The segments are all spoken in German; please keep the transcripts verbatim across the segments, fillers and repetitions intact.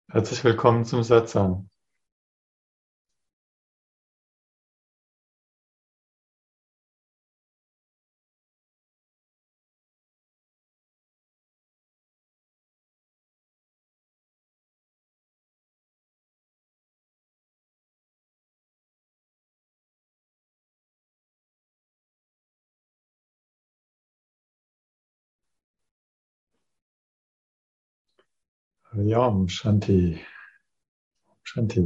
Herzlich willkommen zum Satsang. Ja, Shanti, Shanti.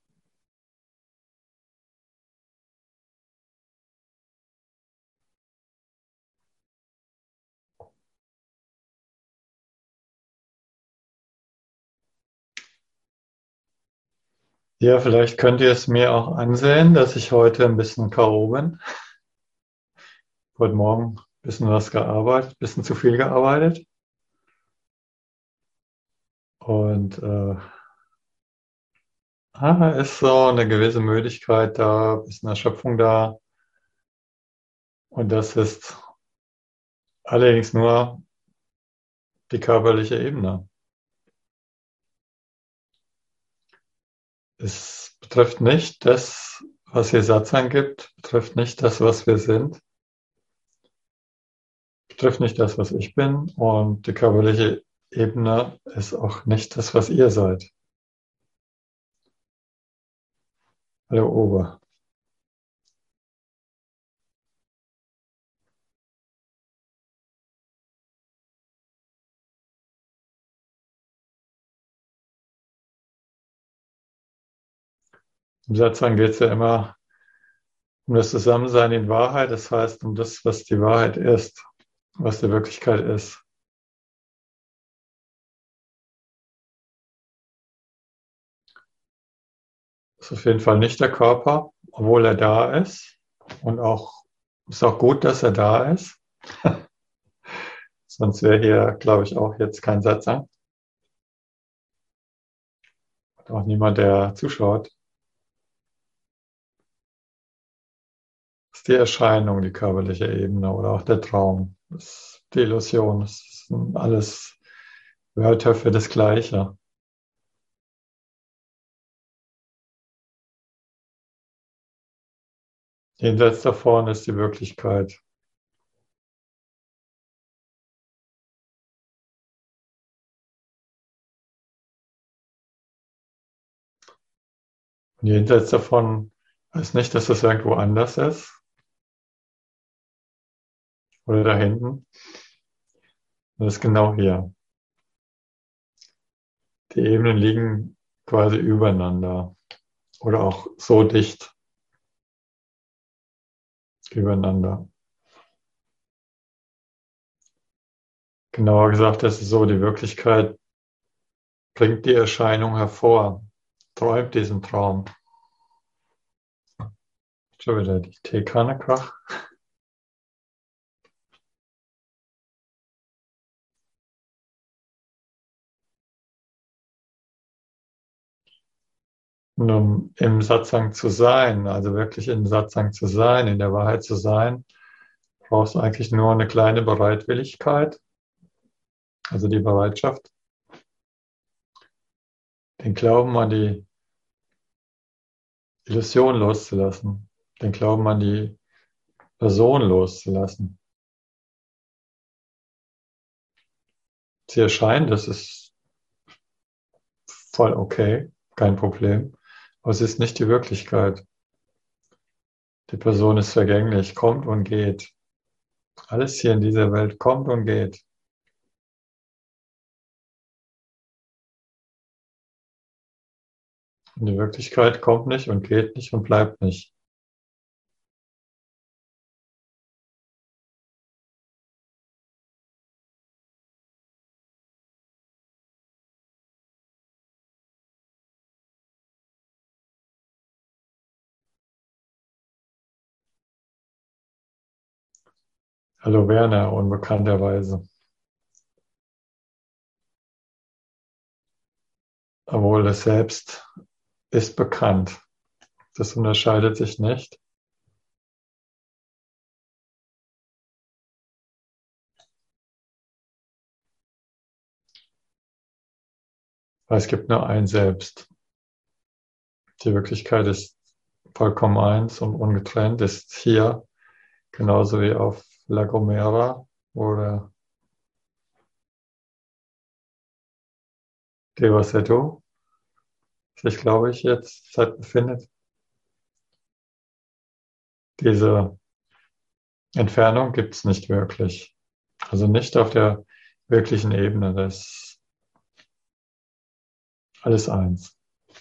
Ja, vielleicht könnt ihr es mir auch ansehen, dass ich heute ein bisschen K O bin. Heute Morgen ein bisschen was gearbeitet, ein bisschen zu viel gearbeitet. Und äh, ah, ist so eine gewisse Müdigkeit da, ein bisschen Erschöpfung da. Und das ist allerdings nur die körperliche Ebene. Es betrifft nicht das, was hier Satsang gibt, betrifft nicht das, was wir sind, betrifft nicht das, was ich bin, und die körperliche Ebene ist auch nicht das, was ihr seid. Hallo Ober. Im Satzang geht es ja immer um das Zusammensein in Wahrheit, das heißt um das, was die Wahrheit ist, was die Wirklichkeit ist. Das ist auf jeden Fall nicht der Körper, obwohl er da ist. Und auch ist auch gut, dass er da ist. Sonst wäre hier, glaube ich, auch jetzt kein Satzang. Und auch niemand, der zuschaut. Das ist die Erscheinung, die körperliche Ebene oder auch der Traum. Das ist die Illusion. Das sind alles Wörter für das Gleiche. Jenseits davon ist die Wirklichkeit. Und jenseits davon heißt nicht, dass das irgendwo anders ist oder da hinten. Das ist genau hier. Die Ebenen liegen quasi übereinander oder auch so dicht übereinander. Genauer gesagt, das ist so, die Wirklichkeit bringt die Erscheinung hervor, träumt diesen Traum. Schon wieder die Teekanne krach. Und um im Satsang zu sein, also wirklich in Satsang zu sein, in der Wahrheit zu sein, brauchst du eigentlich nur eine kleine Bereitwilligkeit, also die Bereitschaft, den Glauben an die Illusion loszulassen, den Glauben an die Person loszulassen. Sie erscheint, das ist voll okay, kein Problem, aber es ist nicht die Wirklichkeit. Die Person ist vergänglich, kommt und geht. Alles hier in dieser Welt kommt und geht. Und die Wirklichkeit kommt nicht und geht nicht und bleibt nicht. Hallo Werner, unbekannterweise. Obwohl es selbst ist bekannt. Das unterscheidet sich nicht. Weil es gibt nur ein Selbst. Die Wirklichkeit ist vollkommen eins und ungetrennt, ist hier, genauso wie auf La Gomera oder Devaseto, sich, glaube ich, jetzt Zeit befindet. Diese Entfernung gibt es nicht wirklich. Also nicht auf der wirklichen Ebene. Das ist alles eins.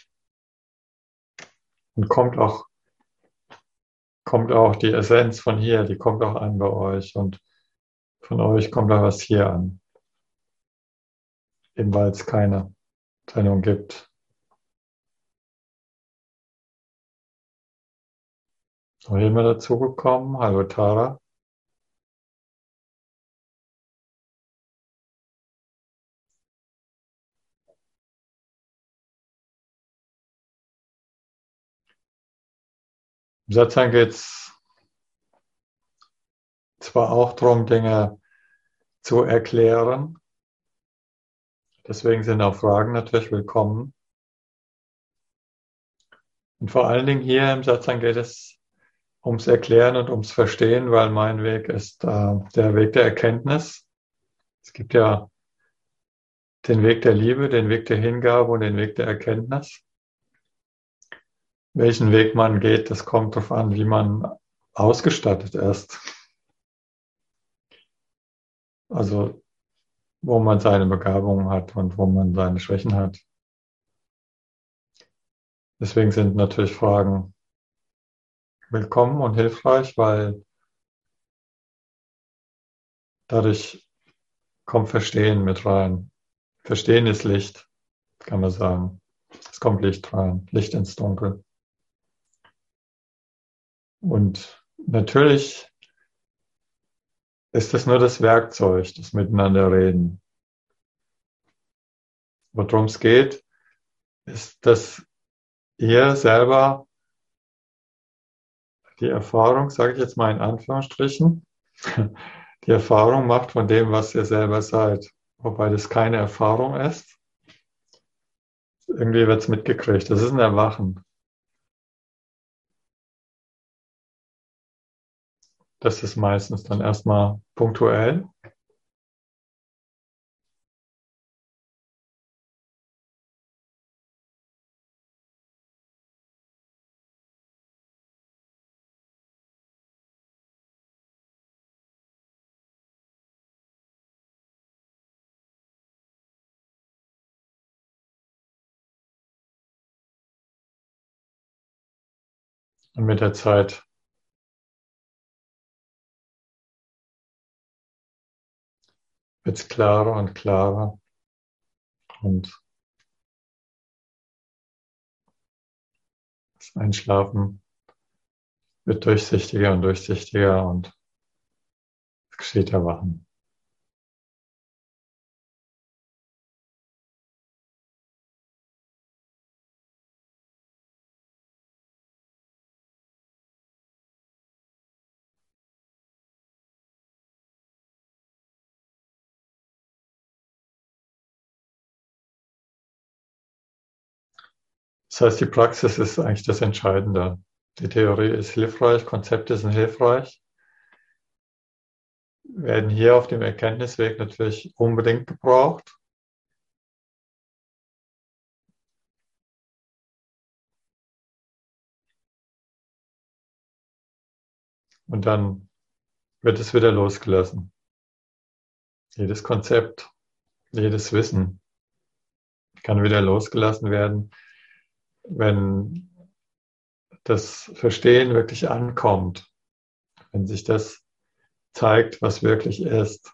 Und kommt auch, kommt auch die Essenz von hier, die kommt auch an bei euch. Und von euch kommt auch was hier an. Eben weil es keine Trennung gibt. Noch jemand dazugekommen? Hallo Tara. Im Satzang geht es zwar auch darum, Dinge zu erklären. Deswegen sind auch Fragen natürlich willkommen. Und vor allen Dingen hier im Satzang geht es ums Erklären und ums Verstehen, weil mein Weg ist äh, der Weg der Erkenntnis. Es gibt ja den Weg der Liebe, den Weg der Hingabe und den Weg der Erkenntnis. Welchen Weg man geht, das kommt darauf an, wie man ausgestattet ist. Also wo man seine Begabungen hat und wo man seine Schwächen hat. Deswegen sind natürlich Fragen willkommen und hilfreich, weil dadurch kommt Verstehen mit rein. Verstehen ist Licht, kann man sagen. Es kommt Licht rein, Licht ins Dunkel. Und natürlich ist es nur das Werkzeug, das Miteinander reden. Worum es geht, ist, dass ihr selber die Erfahrung, sage ich jetzt mal in Anführungsstrichen, die Erfahrung macht von dem, was ihr selber seid. Wobei das keine Erfahrung ist. Irgendwie wird es mitgekriegt. Das ist ein Erwachen. Das ist meistens dann erstmal punktuell. Und mit der Zeit wird es klarer und klarer. Und das Einschlafen wird durchsichtiger und durchsichtiger und es geschieht Erwachen. Das heißt, die Praxis ist eigentlich das Entscheidende. Die Theorie ist hilfreich, Konzepte sind hilfreich, werden hier auf dem Erkenntnisweg natürlich unbedingt gebraucht. Und dann wird es wieder losgelassen. Jedes Konzept, jedes Wissen kann wieder losgelassen werden, wenn das Verstehen wirklich ankommt, wenn sich das zeigt, was wirklich ist,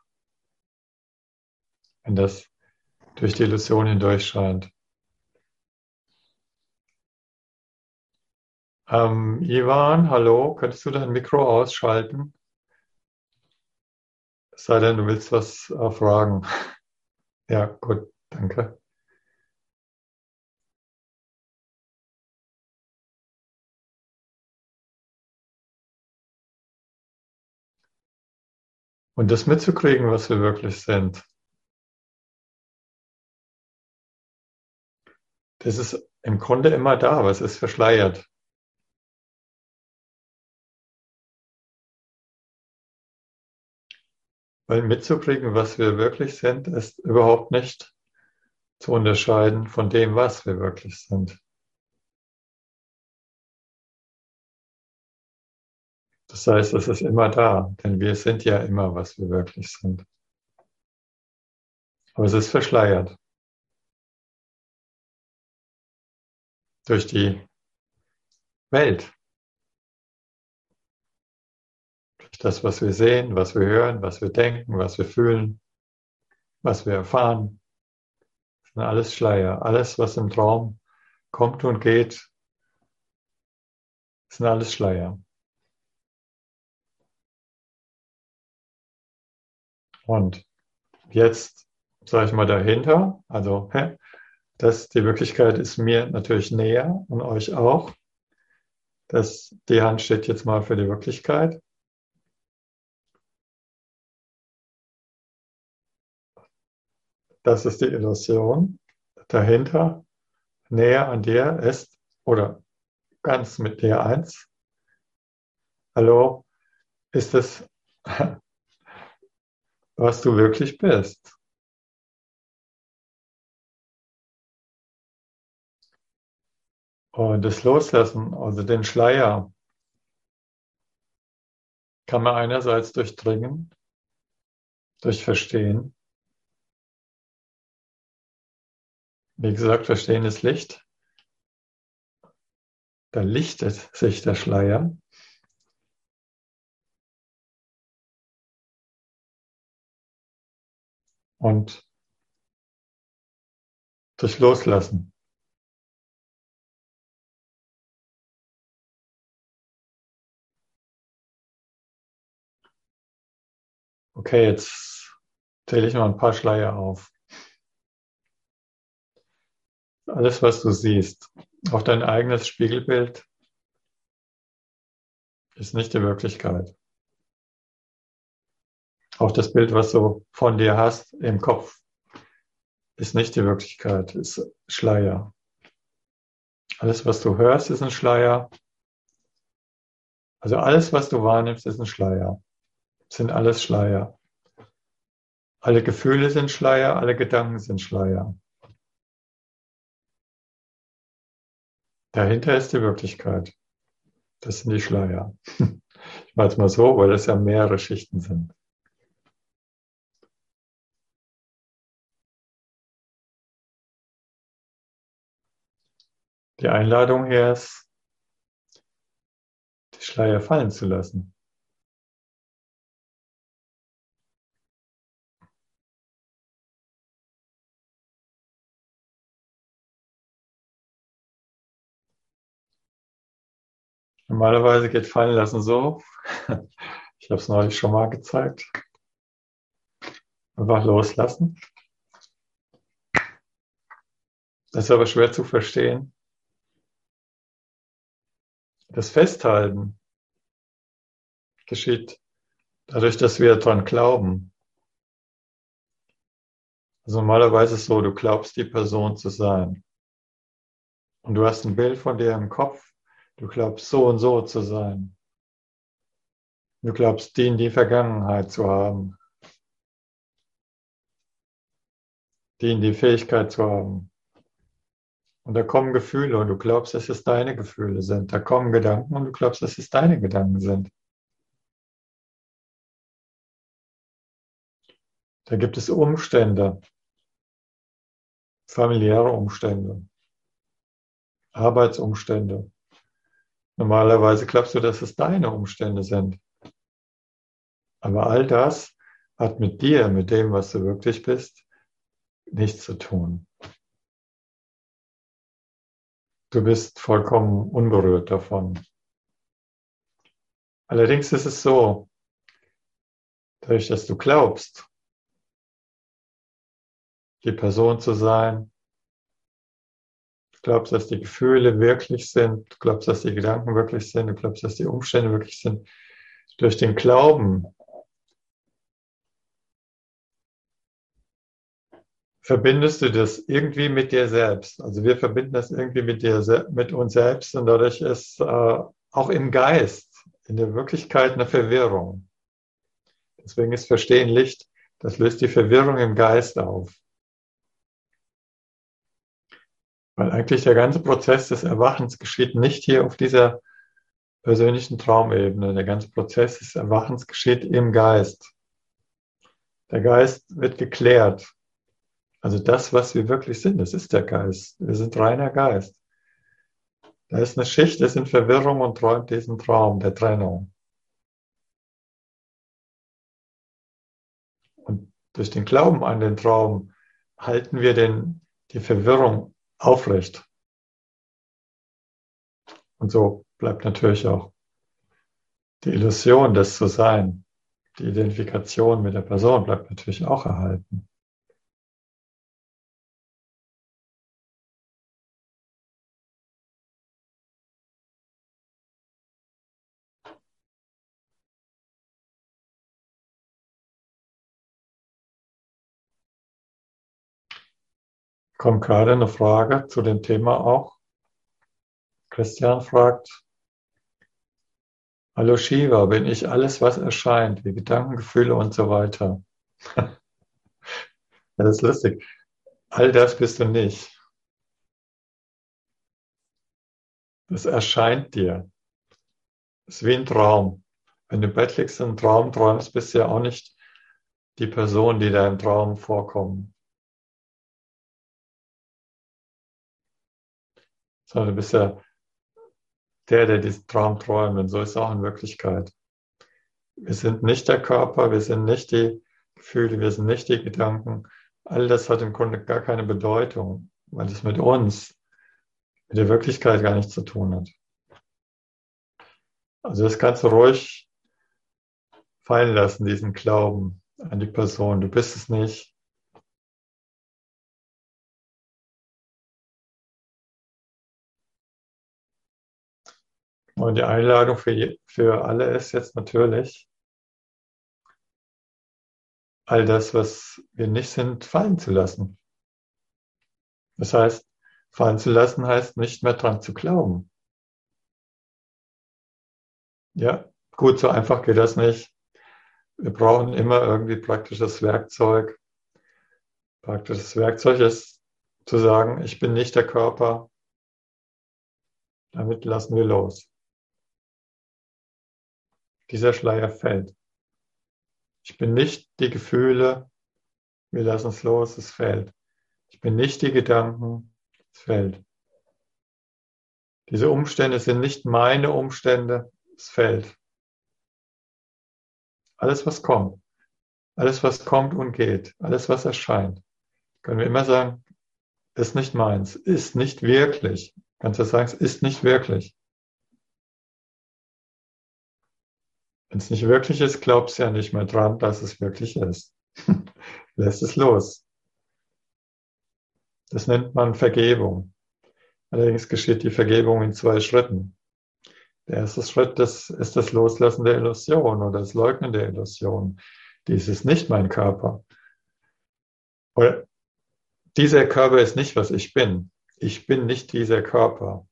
wenn das durch die Illusion hindurch scheint. Ähm, Ivan, hallo, könntest du dein Mikro ausschalten? Es sei denn, du willst was äh, fragen. Ja, gut, danke. Und das mitzukriegen, was wir wirklich sind. Das ist im Grunde immer da, aber es ist verschleiert. Weil mitzukriegen, was wir wirklich sind, ist überhaupt nicht zu unterscheiden von dem, was wir wirklich sind. Das heißt, es ist immer da, denn wir sind ja immer, was wir wirklich sind. Aber es ist verschleiert durch die Welt, durch das, was wir sehen, was wir hören, was wir denken, was wir fühlen, was wir erfahren. Das sind alles Schleier. Alles, was im Traum kommt und geht, sind alles Schleier. Und jetzt sage ich mal dahinter, also das, die Wirklichkeit ist mir natürlich näher und euch auch. Das, die Hand steht jetzt mal für die Wirklichkeit. Das ist die Illusion. Dahinter, näher an dir ist, oder ganz mit dir eins. Hallo, ist es, was du wirklich bist? Und das Loslassen, also den Schleier, kann man einerseits durchdringen, durch Verstehen. Wie gesagt, Verstehen ist Licht. Da lichtet sich der Schleier. Und durch Loslassen. Okay, jetzt zähle ich noch ein paar Schleier auf. Alles, was du siehst, auch dein eigenes Spiegelbild, ist nicht die Wirklichkeit. Auch das Bild, was du von dir hast im Kopf, ist nicht die Wirklichkeit, ist Schleier. Alles, was du hörst, ist ein Schleier. Also alles, was du wahrnimmst, ist ein Schleier. Sind alles Schleier. Alle Gefühle sind Schleier, alle Gedanken sind Schleier. Dahinter ist die Wirklichkeit. Das sind die Schleier. Ich mache es mal so, weil es ja mehrere Schichten sind. Die Einladung hier ist, die Schleier fallen zu lassen. Normalerweise geht fallen lassen so. Ich habe es neulich schon mal gezeigt. Einfach loslassen. Das ist aber schwer zu verstehen. Das Festhalten geschieht dadurch, dass wir daran glauben. Also normalerweise ist es so, du glaubst, die Person zu sein. Und du hast ein Bild von dir im Kopf. Du glaubst, so und so zu sein. Du glaubst, die in die Vergangenheit zu haben. Die in die Fähigkeit zu haben. Und da kommen Gefühle und du glaubst, dass es deine Gefühle sind. Da kommen Gedanken und du glaubst, dass es deine Gedanken sind. Da gibt es Umstände, familiäre Umstände, Arbeitsumstände. Normalerweise glaubst du, dass es deine Umstände sind. Aber all das hat mit dir, mit dem, was du wirklich bist, nichts zu tun. Du bist vollkommen unberührt davon. Allerdings ist es so, dadurch, dass du glaubst, die Person zu sein, du glaubst, dass die Gefühle wirklich sind, du glaubst, dass die Gedanken wirklich sind, du glaubst, dass die Umstände wirklich sind, durch den Glauben verbindest du das irgendwie mit dir selbst. Also wir verbinden das irgendwie mit dir, mit uns selbst und dadurch ist äh, auch im Geist, in der Wirklichkeit eine Verwirrung. Deswegen ist Verstehen Licht, das löst die Verwirrung im Geist auf. Weil eigentlich der ganze Prozess des Erwachens geschieht nicht hier auf dieser persönlichen Traumebene. Der ganze Prozess des Erwachens geschieht im Geist. Der Geist wird geklärt. Also das, was wir wirklich sind, das ist der Geist. Wir sind reiner Geist. Da ist eine Schicht, ist in Verwirrung und träumt diesen Traum der Trennung. Und durch den Glauben an den Traum halten wir den, die Verwirrung aufrecht. Und so bleibt natürlich auch die Illusion, das zu sein, die Identifikation mit der Person bleibt natürlich auch erhalten. Kommt gerade eine Frage zu dem Thema auch. Christian fragt, hallo Shiva, bin ich alles, was erscheint, wie Gedanken, Gefühle und so weiter? Ja, das ist lustig. All das bist du nicht. Das erscheint dir. Das ist wie ein Traum. Wenn du im Bett liegst und einen Traum träumst, bist du ja auch nicht die Person, die da im Traum vorkommt. Sondern du bist ja der, der diesen Traum träumt. Und so ist es auch in Wirklichkeit. Wir sind nicht der Körper, wir sind nicht die Gefühle, wir sind nicht die Gedanken. All das hat im Grunde gar keine Bedeutung, weil es mit uns, mit der Wirklichkeit gar nichts zu tun hat. Also das kannst du ruhig fallen lassen, diesen Glauben an die Person. Du bist es nicht. Und die Einladung für, für alle ist jetzt natürlich, all das, was wir nicht sind, fallen zu lassen. Das heißt, fallen zu lassen heißt nicht mehr dran zu glauben. Ja, gut, so einfach geht das nicht. Wir brauchen immer irgendwie praktisches Werkzeug. Praktisches Werkzeug ist zu sagen, ich bin nicht der Körper. Damit lassen wir los. Dieser Schleier fällt. Ich bin nicht die Gefühle. Wir lassen es los, es fällt. Ich bin nicht die Gedanken, es fällt. Diese Umstände sind nicht meine Umstände, es fällt. Alles, was kommt, alles, was kommt und geht, alles, was erscheint, können wir immer sagen, ist nicht meins, ist nicht wirklich. Kannst du sagen, es ist nicht wirklich. Wenn es nicht wirklich ist, glaubst du ja nicht mehr dran, dass es wirklich ist. Lässt es los. Das nennt man Vergebung. Allerdings geschieht die Vergebung in zwei Schritten. Der erste Schritt das ist das Loslassen der Illusion oder das Leugnen der Illusion. Dies ist nicht mein Körper. Oder dieser Körper ist nicht, was ich bin. Ich bin nicht dieser Körper.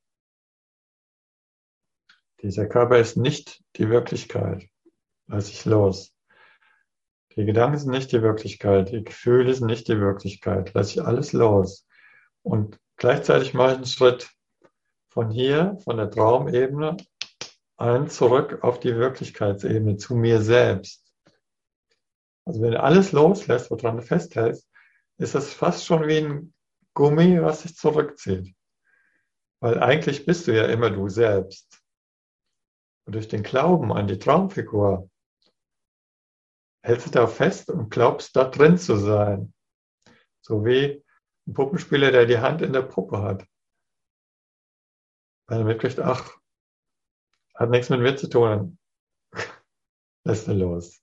Dieser Körper ist nicht die Wirklichkeit. Lass ich los. Die Gedanken sind nicht die Wirklichkeit. Die Gefühle sind nicht die Wirklichkeit. Lass ich alles los. Und gleichzeitig mache ich einen Schritt von hier, von der Traumebene, ein zurück auf die Wirklichkeitsebene, zu mir selbst. Also wenn du alles loslässt, woran du festhältst, ist das fast schon wie ein Gummi, was sich zurückzieht. Weil eigentlich bist du ja immer du selbst. Und durch den Glauben an die Traumfigur hältst du da fest und glaubst, da drin zu sein. So wie ein Puppenspieler, der die Hand in der Puppe hat. Weil er mitkriegt, ach, hat nichts mit mir zu tun, lässt er los.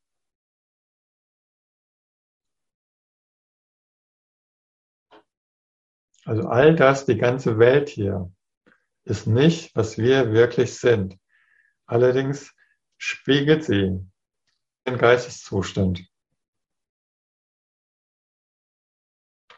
Also all das, die ganze Welt hier, ist nicht, was wir wirklich sind. Allerdings spiegelt sie den Geisteszustand.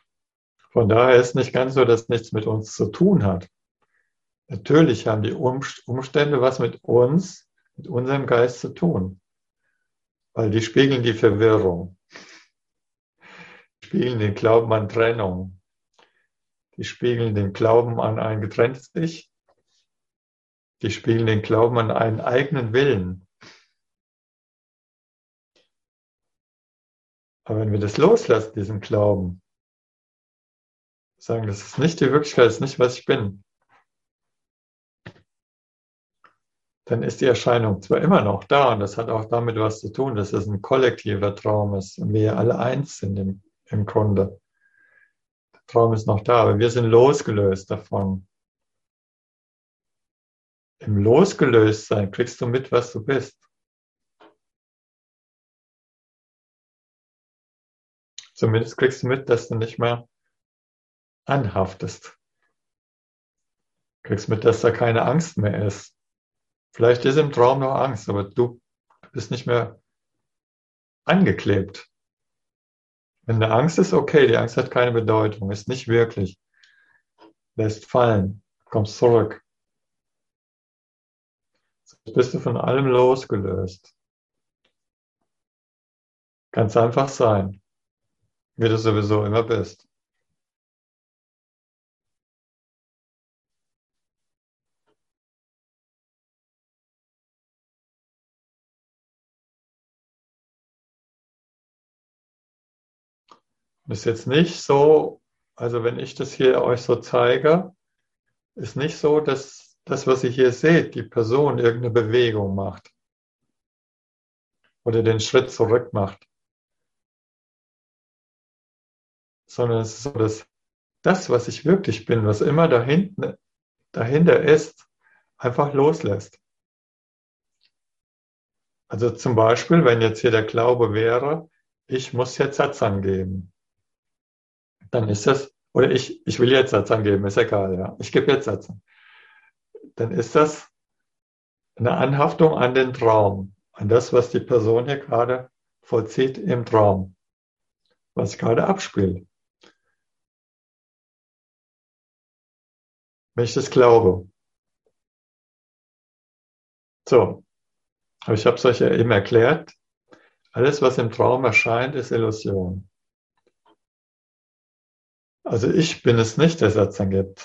Von daher ist nicht ganz so, dass nichts mit uns zu tun hat. Natürlich haben die Umstände was mit uns, mit unserem Geist zu tun, weil die spiegeln die Verwirrung, spiegeln den Glauben an Trennung, die spiegeln den Glauben an ein getrenntes Ich, die spiegeln den Glauben an einen eigenen Willen. Aber wenn wir das loslassen, diesen Glauben, sagen, das ist nicht die Wirklichkeit, das ist nicht, was ich bin, dann ist die Erscheinung zwar immer noch da und das hat auch damit was zu tun, dass es ein kollektiver Traum ist und wir alle eins sind im, im Grunde. Der Traum ist noch da, aber wir sind losgelöst davon. Im Losgelöstsein kriegst du mit, was du bist. Zumindest kriegst du mit, dass du nicht mehr anhaftest. Du kriegst mit, dass da keine Angst mehr ist. Vielleicht ist im Traum noch Angst, aber du bist nicht mehr angeklebt. Wenn eine Angst ist, okay, die Angst hat keine Bedeutung, ist nicht wirklich. Lässt fallen, kommst zurück. Jetzt bist du von allem losgelöst. Ganz einfach sein, wie du sowieso immer bist. Ist jetzt nicht so, also wenn ich das hier euch so zeige, ist nicht so, dass das, was ihr hier seht, die Person irgendeine Bewegung macht oder den Schritt zurück macht, sondern es ist so, dass das, was ich wirklich bin, was immer dahinten, dahinter ist, einfach loslässt. Also zum Beispiel, wenn jetzt hier der Glaube wäre, ich muss jetzt Satsang geben, dann ist das, oder ich, ich will jetzt Satsang geben, ist egal, ja, ich gebe jetzt Satsang. Dann ist das eine Anhaftung an den Traum, an das, was die Person hier gerade vollzieht im Traum, was sich gerade abspielt. Wenn ich das glaube. So, aber ich habe es euch ja eben erklärt, alles, was im Traum erscheint, ist Illusion. Also ich bin es nicht, der Satsang gibt.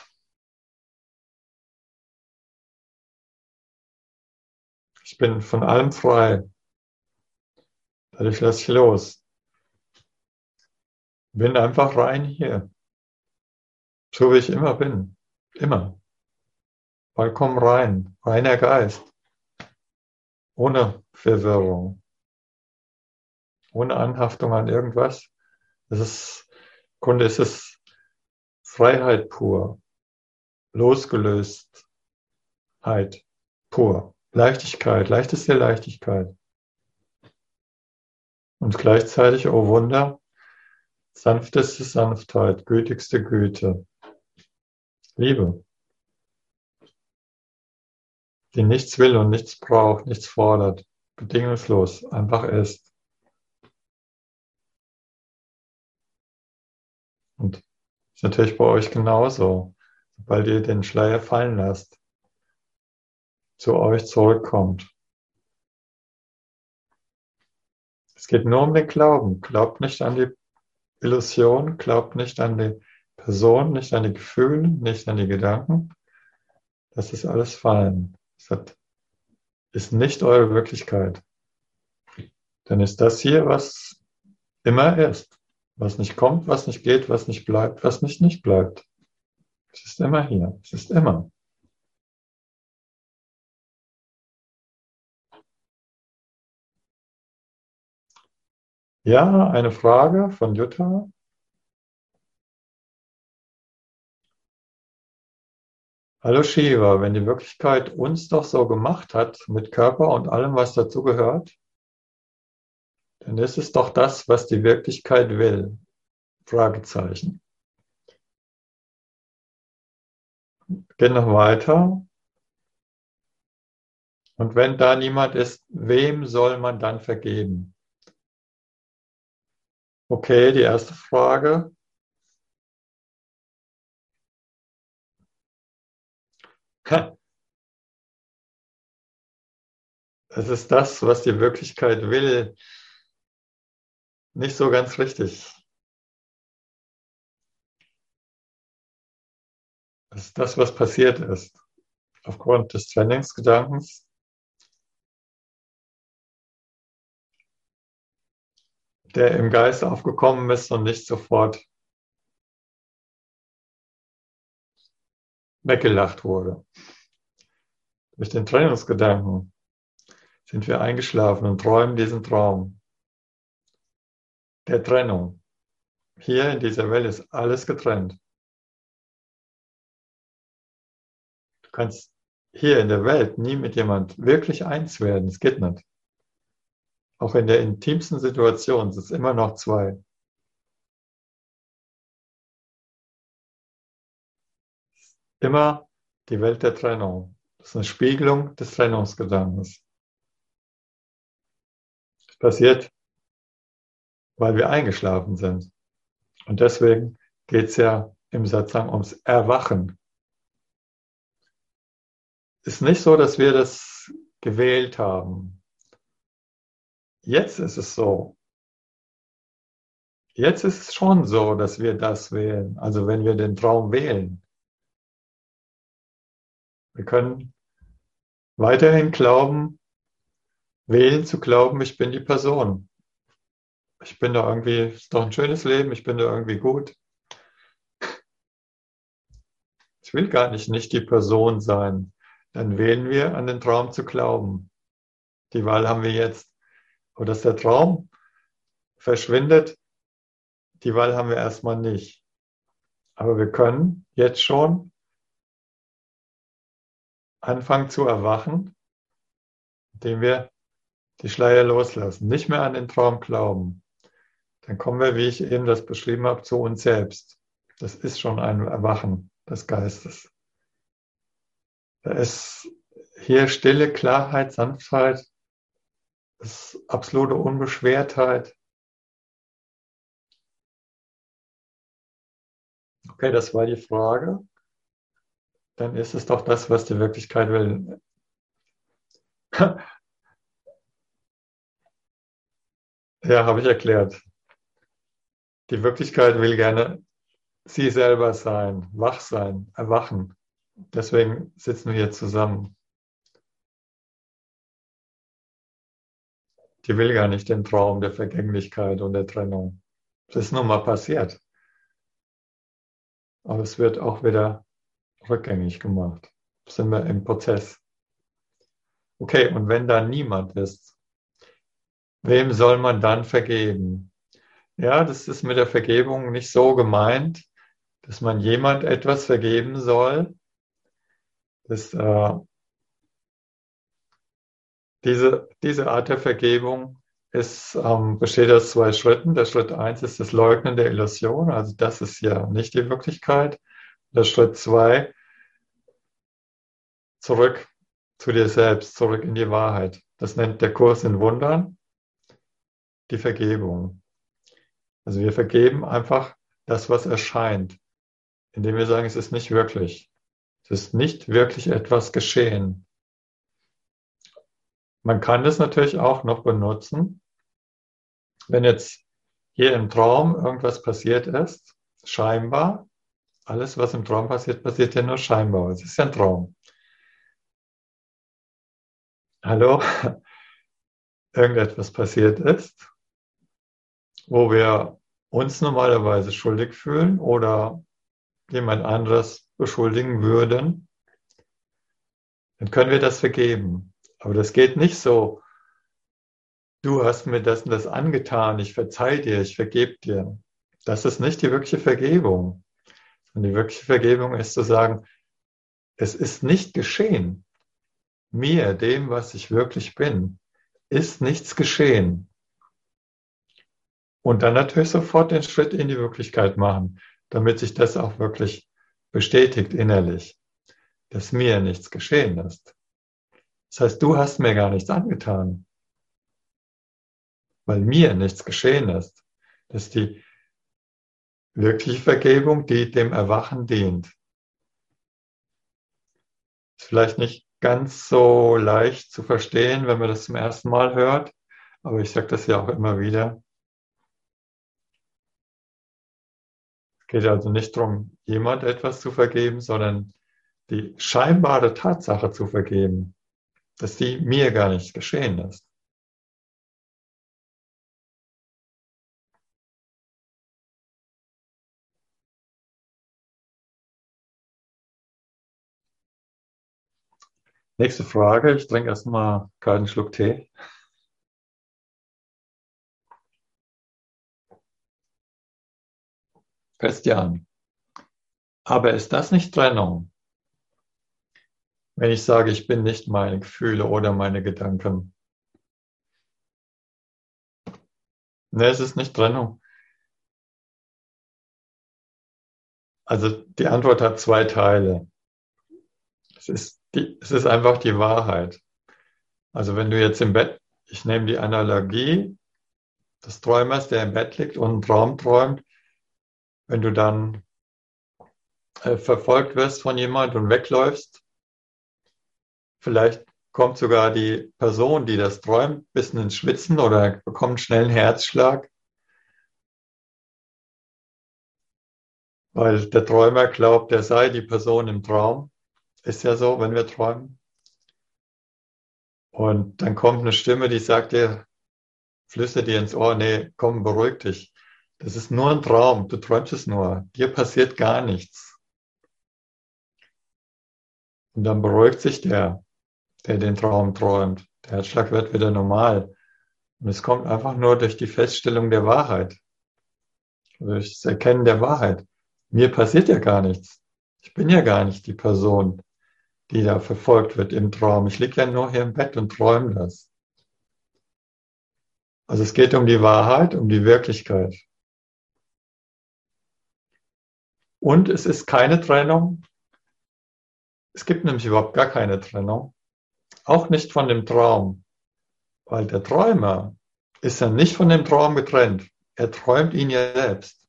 Ich bin von allem frei. Dadurch lasse ich los. Bin einfach rein hier. So wie ich immer bin. Immer. Vollkommen rein. Reiner Geist. Ohne Verwirrung. Ohne Anhaftung an irgendwas. Es ist, im Grunde ist es Freiheit pur. Losgelöstheit pur. Leichtigkeit. Leichteste Leichtigkeit. Und gleichzeitig, oh Wunder, sanfteste Sanftheit, gütigste Güte, Liebe, die nichts will und nichts braucht, nichts fordert, bedingungslos, einfach ist. Und ist natürlich bei euch genauso, sobald ihr den Schleier fallen lasst, zu euch zurückkommt. Es geht nur um den Glauben. Glaubt nicht an die Illusion, glaubt nicht an die Person, nicht an die Gefühle, nicht an die Gedanken. Das ist alles fallen. Das ist nicht eure Wirklichkeit. Dann ist das hier, was immer ist. Was nicht kommt, was nicht geht, was nicht bleibt, was nicht nicht bleibt. Es ist immer hier. Es ist immer. Ja, eine Frage von Jutta. Hallo Shiva, wenn die Wirklichkeit uns doch so gemacht hat, mit Körper und allem, was dazu gehört, dann ist es doch das, was die Wirklichkeit will. Fragezeichen. Gehen noch weiter. Und wenn da niemand ist, wem soll man dann vergeben? Okay, die erste Frage. Es ist das, was die Wirklichkeit will, nicht so ganz richtig. Es ist das, was passiert ist. Aufgrund des Trennungsgedankens, der im Geist aufgekommen ist und nicht sofort weggelacht wurde. Durch den Trennungsgedanken sind wir eingeschlafen und träumen diesen Traum der Trennung. Hier in dieser Welt ist alles getrennt. Du kannst hier in der Welt nie mit jemand wirklich eins werden. Es geht nicht. Auch in der intimsten Situation sind es immer noch zwei. Immer die Welt der Trennung. Das ist eine Spiegelung des Trennungsgedankens. Das passiert, weil wir eingeschlafen sind. Und deswegen geht es ja im Satsang ums Erwachen. Es ist nicht so, dass wir das gewählt haben. Jetzt ist es so. Jetzt ist es schon so, dass wir das wählen. Also wenn wir den Traum wählen. Wir können weiterhin glauben, wählen zu glauben, ich bin die Person. Ich bin da irgendwie, ist doch ein schönes Leben, ich bin da irgendwie gut. Ich will gar nicht nicht die Person sein. Dann wählen wir, an den Traum zu glauben. Die Wahl haben wir jetzt. Aber dass der Traum verschwindet, die Wahl haben wir erstmal nicht. Aber wir können jetzt schon anfangen zu erwachen, indem wir die Schleier loslassen, nicht mehr an den Traum glauben. Dann kommen wir, wie ich eben das beschrieben habe, zu uns selbst. Das ist schon ein Erwachen des Geistes. Da ist hier Stille, Klarheit, Sanftheit, das ist absolute Unbeschwertheit. Okay, das war die Frage. Dann ist es doch das, was die Wirklichkeit will. Ja, habe ich erklärt. Die Wirklichkeit will gerne sie selber sein, wach sein, erwachen. Deswegen sitzen wir hier zusammen. Die will gar nicht den Traum der Vergänglichkeit und der Trennung. Das ist nun mal passiert. Aber es wird auch wieder rückgängig gemacht. Da sind wir im Prozess. Okay, und wenn da niemand ist, wem soll man dann vergeben? Ja, das ist mit der Vergebung nicht so gemeint, dass man jemand etwas vergeben soll. Das, äh, diese, diese Art der Vergebung ist, ähm, besteht aus zwei Schritten. Der Schritt eins ist das Leugnen der Illusion, also das ist ja nicht die Wirklichkeit. Der Schritt zwei, zurück zu dir selbst, zurück in die Wahrheit. Das nennt der Kurs in Wundern die Vergebung. Also wir vergeben einfach das, was erscheint, indem wir sagen, es ist nicht wirklich. Es ist nicht wirklich etwas geschehen. Man kann das natürlich auch noch benutzen, wenn jetzt hier im Traum irgendwas passiert ist, scheinbar, alles, was im Traum passiert, passiert ja nur scheinbar. Es ist ja ein Traum. Hallo? Irgendetwas passiert ist, wo wir uns normalerweise schuldig fühlen oder jemand anderes beschuldigen würden, dann können wir das vergeben. Aber das geht nicht so, du hast mir das und das angetan, ich verzeih dir, ich vergebe dir. Das ist nicht die wirkliche Vergebung. Und die wirkliche Vergebung ist zu sagen, es ist nicht geschehen. Mir, dem, was ich wirklich bin, ist nichts geschehen. Und dann natürlich sofort den Schritt in die Wirklichkeit machen, damit sich das auch wirklich bestätigt innerlich, dass mir nichts geschehen ist. Das heißt, du hast mir gar nichts angetan, weil mir nichts geschehen ist. Das ist die wirkliche Vergebung, die dem Erwachen dient. Ist vielleicht nicht ganz so leicht zu verstehen, wenn man das zum ersten Mal hört, aber ich sage das ja auch immer wieder. Es geht also nicht darum, jemand etwas zu vergeben, sondern die scheinbare Tatsache zu vergeben, dass die mir gar nicht geschehen ist. Nächste Frage. Ich trinke erstmal keinen Schluck Tee. Christian, aber ist das nicht Trennung, wenn ich sage, ich bin nicht meine Gefühle oder meine Gedanken? Ne, es ist nicht Trennung. Also die Antwort hat zwei Teile. Es ist, die, es ist einfach die Wahrheit. Also wenn du jetzt im Bett, ich nehme die Analogie des Träumers, der im Bett liegt und einen Traum träumt, wenn du dann äh, verfolgt wirst von jemand und wegläufst, vielleicht kommt sogar die Person, die das träumt, ein bisschen ins Schwitzen oder bekommt schnell einen Herzschlag, weil der Träumer glaubt, er sei die Person im Traum. Ist ja so, wenn wir träumen. Und dann kommt eine Stimme, die sagt dir, flüstert dir ins Ohr, nee, komm, beruhig dich. Das ist nur ein Traum, du träumst es nur. Dir passiert gar nichts. Und dann beruhigt sich der, der den Traum träumt. Der Herzschlag wird wieder normal. Und es kommt einfach nur durch die Feststellung der Wahrheit, durch das Erkennen der Wahrheit. Mir passiert ja gar nichts. Ich bin ja gar nicht die Person, die da verfolgt wird im Traum. Ich liege ja nur hier im Bett und träume das. Also es geht um die Wahrheit, um die Wirklichkeit. Und es ist keine Trennung. Es gibt nämlich überhaupt gar keine Trennung. Auch nicht von dem Traum. Weil der Träumer ist ja nicht von dem Traum getrennt. Er träumt ihn ja selbst.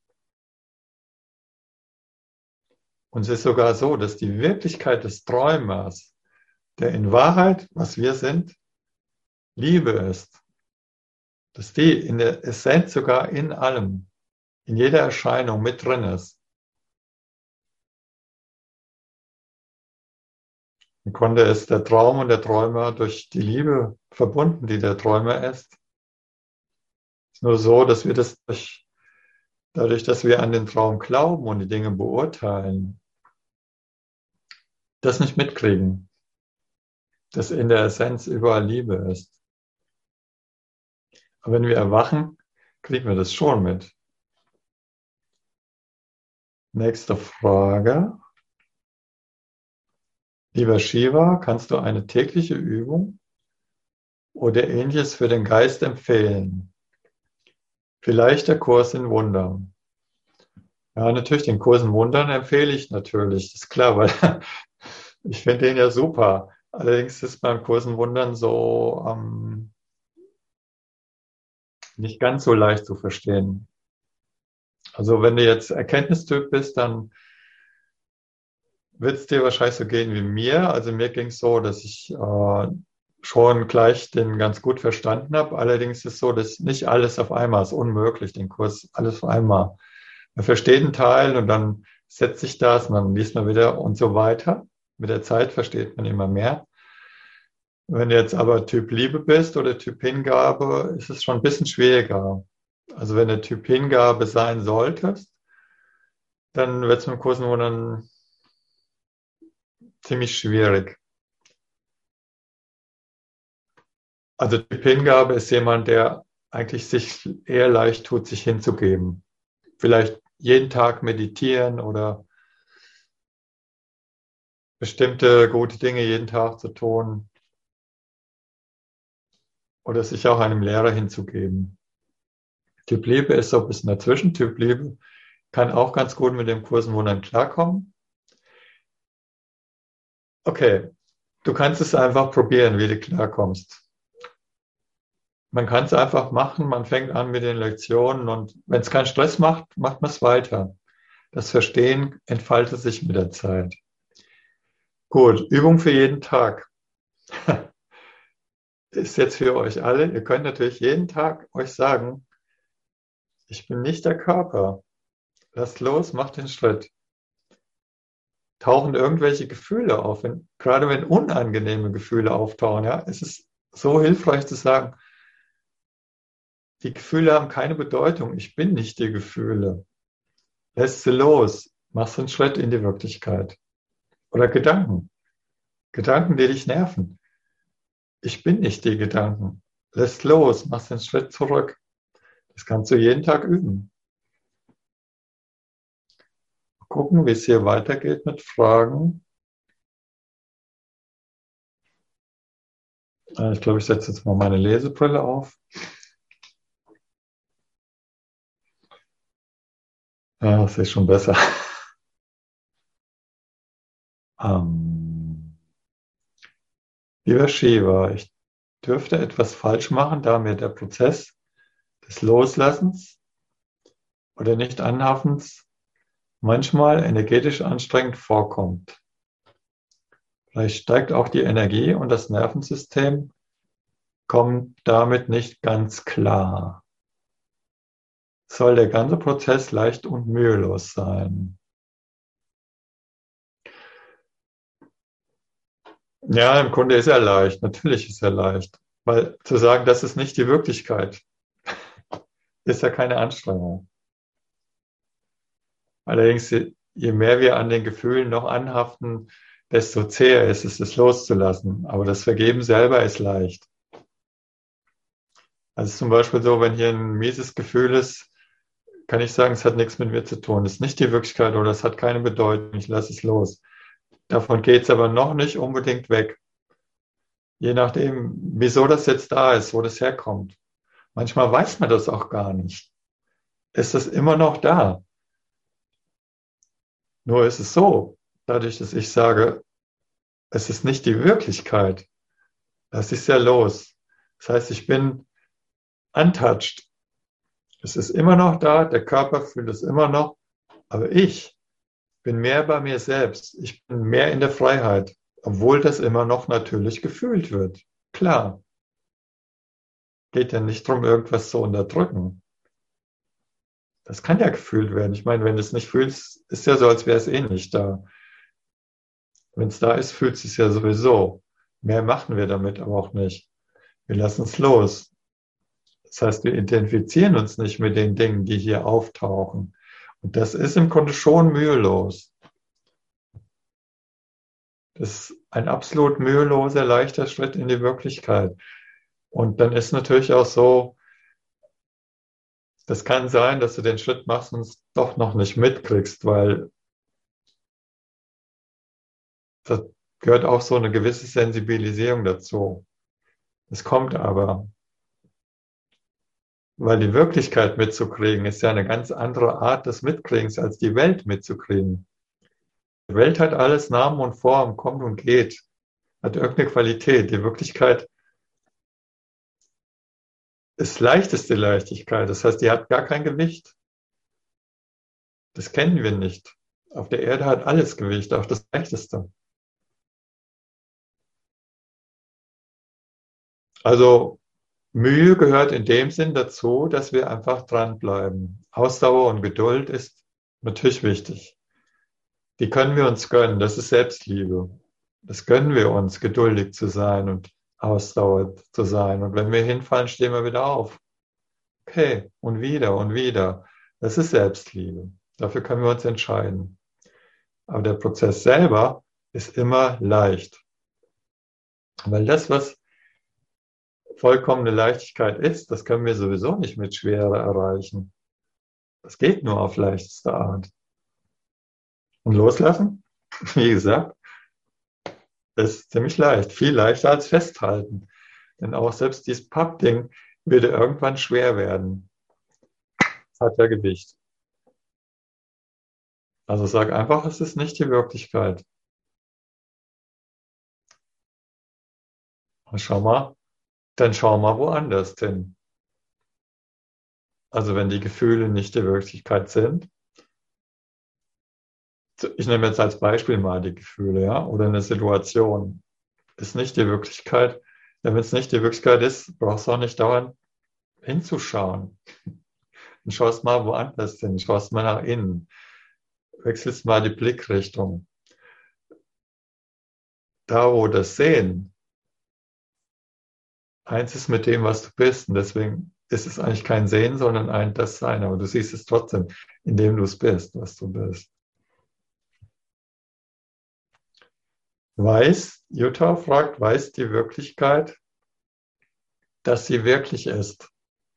Und es ist sogar so, dass die Wirklichkeit des Träumers, der in Wahrheit, was wir sind, Liebe ist. Dass die in der Essenz sogar in allem, in jeder Erscheinung mit drin ist. Im Grunde ist der Traum und der Träumer durch die Liebe verbunden, die der Träumer ist. Es ist nur so, dass wir das durch, dadurch, dass wir an den Traum glauben und die Dinge beurteilen, das nicht mitkriegen, dass in der Essenz überall Liebe ist. Aber wenn wir erwachen, kriegen wir das schon mit. Nächste Frage. Lieber Shiva, kannst du eine tägliche Übung oder ähnliches für den Geist empfehlen? Vielleicht der Kurs in Wundern. Ja, natürlich, den Kurs in Wundern empfehle ich natürlich, das ist klar, weil ich finde den ja super. Allerdings ist beim Kurs in Wundern so ähm, nicht ganz so leicht zu verstehen. Also wenn du jetzt Erkenntnistyp bist, dann wird es dir wahrscheinlich so gehen wie mir. Also mir ging es so, dass ich äh, schon gleich den ganz gut verstanden habe. Allerdings ist es so, dass nicht alles auf einmal ist unmöglich, den Kurs alles auf einmal. Man versteht einen Teil und dann setzt sich das und dann liest man wieder und so weiter. Mit der Zeit versteht man immer mehr. Wenn du jetzt aber Typ Liebe bist oder Typ Hingabe, ist es schon ein bisschen schwieriger. Also wenn du Typ Hingabe sein solltest, dann wird es mit dem Kurs in Wundern ziemlich schwierig. Also Typ Hingabe ist jemand, der eigentlich sich eher leicht tut, sich hinzugeben. Vielleicht jeden Tag meditieren oder bestimmte gute Dinge jeden Tag zu tun oder sich auch einem Lehrer hinzugeben. Typ Liebe ist so ein bisschen dazwischen. Typ Liebe kann auch ganz gut mit dem Kurs in Wundern klarkommen. Okay, du kannst es einfach probieren, wie du klarkommst. Man kann es einfach machen, man fängt an mit den Lektionen und wenn es keinen Stress macht, macht man es weiter. Das Verstehen entfaltet sich mit der Zeit. Gut, Übung für jeden Tag. Ist jetzt für euch alle. Ihr könnt natürlich jeden Tag euch sagen, ich bin nicht der Körper. Lasst los, macht den Schritt. Tauchen irgendwelche Gefühle auf, wenn, gerade wenn unangenehme Gefühle auftauchen, ja, es ist so hilfreich zu sagen, die Gefühle haben keine Bedeutung. Ich bin nicht die Gefühle. Lässt sie los, machst einen Schritt in die Wirklichkeit. Oder Gedanken. Gedanken, die dich nerven. Ich bin nicht die Gedanken. Lässt los, machst einen Schritt zurück. Das kannst du jeden Tag üben. Gucken, wie es hier weitergeht mit Fragen. Ich glaube, ich setze jetzt mal meine Lesebrille auf. Ja, das ist schon besser. Ähm, lieber Shiva, ich dürfte etwas falsch machen, da mir der Prozess des Loslassens oder Nicht-Anhaftens manchmal energetisch anstrengend vorkommt. Vielleicht steigt auch die Energie und das Nervensystem kommt damit nicht ganz klar. Soll der ganze Prozess leicht und mühelos sein? Ja, im Grunde ist er leicht. Natürlich ist er leicht. Weil zu sagen, das ist nicht die Wirklichkeit, ist ja keine Anstrengung. Allerdings, je mehr wir an den Gefühlen noch anhaften, desto zäher ist es, es loszulassen. Aber das Vergeben selber ist leicht. Also zum Beispiel so, wenn hier ein mieses Gefühl ist, kann ich sagen, es hat nichts mit mir zu tun. Es ist nicht die Wirklichkeit oder es hat keine Bedeutung. Ich lasse es los. Davon geht es aber noch nicht unbedingt weg. Je nachdem, wieso das jetzt da ist, wo das herkommt. Manchmal weiß man das auch gar nicht. Ist das immer noch da? Nur ist es so, dadurch, dass ich sage, es ist nicht die Wirklichkeit, das ist ja los. Das heißt, ich bin untouched. Es ist immer noch da, der Körper fühlt es immer noch, aber ich bin mehr bei mir selbst. Ich bin mehr in der Freiheit, obwohl das immer noch natürlich gefühlt wird. Klar, geht ja nicht darum, irgendwas zu unterdrücken. Das kann ja gefühlt werden. Ich meine, wenn du es nicht fühlst, ist ja so, als wäre es eh nicht da. Wenn es da ist, fühlt es sich ja sowieso. Mehr machen wir damit aber auch nicht. Wir lassen es los. Das heißt, wir identifizieren uns nicht mit den Dingen, die hier auftauchen. Und das ist im Grunde schon mühelos. Das ist ein absolut müheloser, leichter Schritt in die Wirklichkeit. Und dann ist natürlich auch so, das kann sein, dass du den Schritt machst und es doch noch nicht mitkriegst, weil da gehört auch so eine gewisse Sensibilisierung dazu. Es kommt aber, weil die Wirklichkeit mitzukriegen, ist ja eine ganz andere Art des Mitkriegens, als die Welt mitzukriegen. Die Welt hat alles Namen und Form, kommt und geht, hat irgendeine Qualität. Die Wirklichkeit ist leichteste Leichtigkeit, das heißt, die hat gar kein Gewicht. Das kennen wir nicht. Auf der Erde hat alles Gewicht, auch das Leichteste. Also Mühe gehört in dem Sinn dazu, dass wir einfach dranbleiben. Ausdauer und Geduld ist natürlich wichtig. Die können wir uns gönnen, das ist Selbstliebe. Das gönnen wir uns, geduldig zu sein und ausdauernd zu sein. Und wenn wir hinfallen, stehen wir wieder auf. Okay, und wieder und wieder. Das ist Selbstliebe. Dafür können wir uns entscheiden. Aber der Prozess selber ist immer leicht. Weil das, was vollkommene Leichtigkeit ist, das können wir sowieso nicht mit Schwere erreichen. Das geht nur auf leichteste Art. Und loslassen, wie gesagt, ist ziemlich leicht. Viel leichter als festhalten. Denn auch selbst dieses Pappding würde irgendwann schwer werden. Es hat ja Gewicht. Also sag einfach, es ist nicht die Wirklichkeit. Und schau mal, dann schau mal woanders hin. Also wenn die Gefühle nicht die Wirklichkeit sind, Ich nehme jetzt als Beispiel mal die Gefühle, ja, oder eine Situation. Ist nicht die Wirklichkeit. Ja, wenn es nicht die Wirklichkeit ist, brauchst du auch nicht dauernd hinzuschauen. Und schaust mal woanders hin, schaust mal nach innen, wechselst mal die Blickrichtung. Da, wo das Sehen eins ist mit dem, was du bist, und deswegen ist es eigentlich kein Sehen, sondern ein Das Sein, aber du siehst es trotzdem, indem du es bist, was du bist. Weiß, Jutta fragt, weiß die Wirklichkeit, dass sie wirklich ist?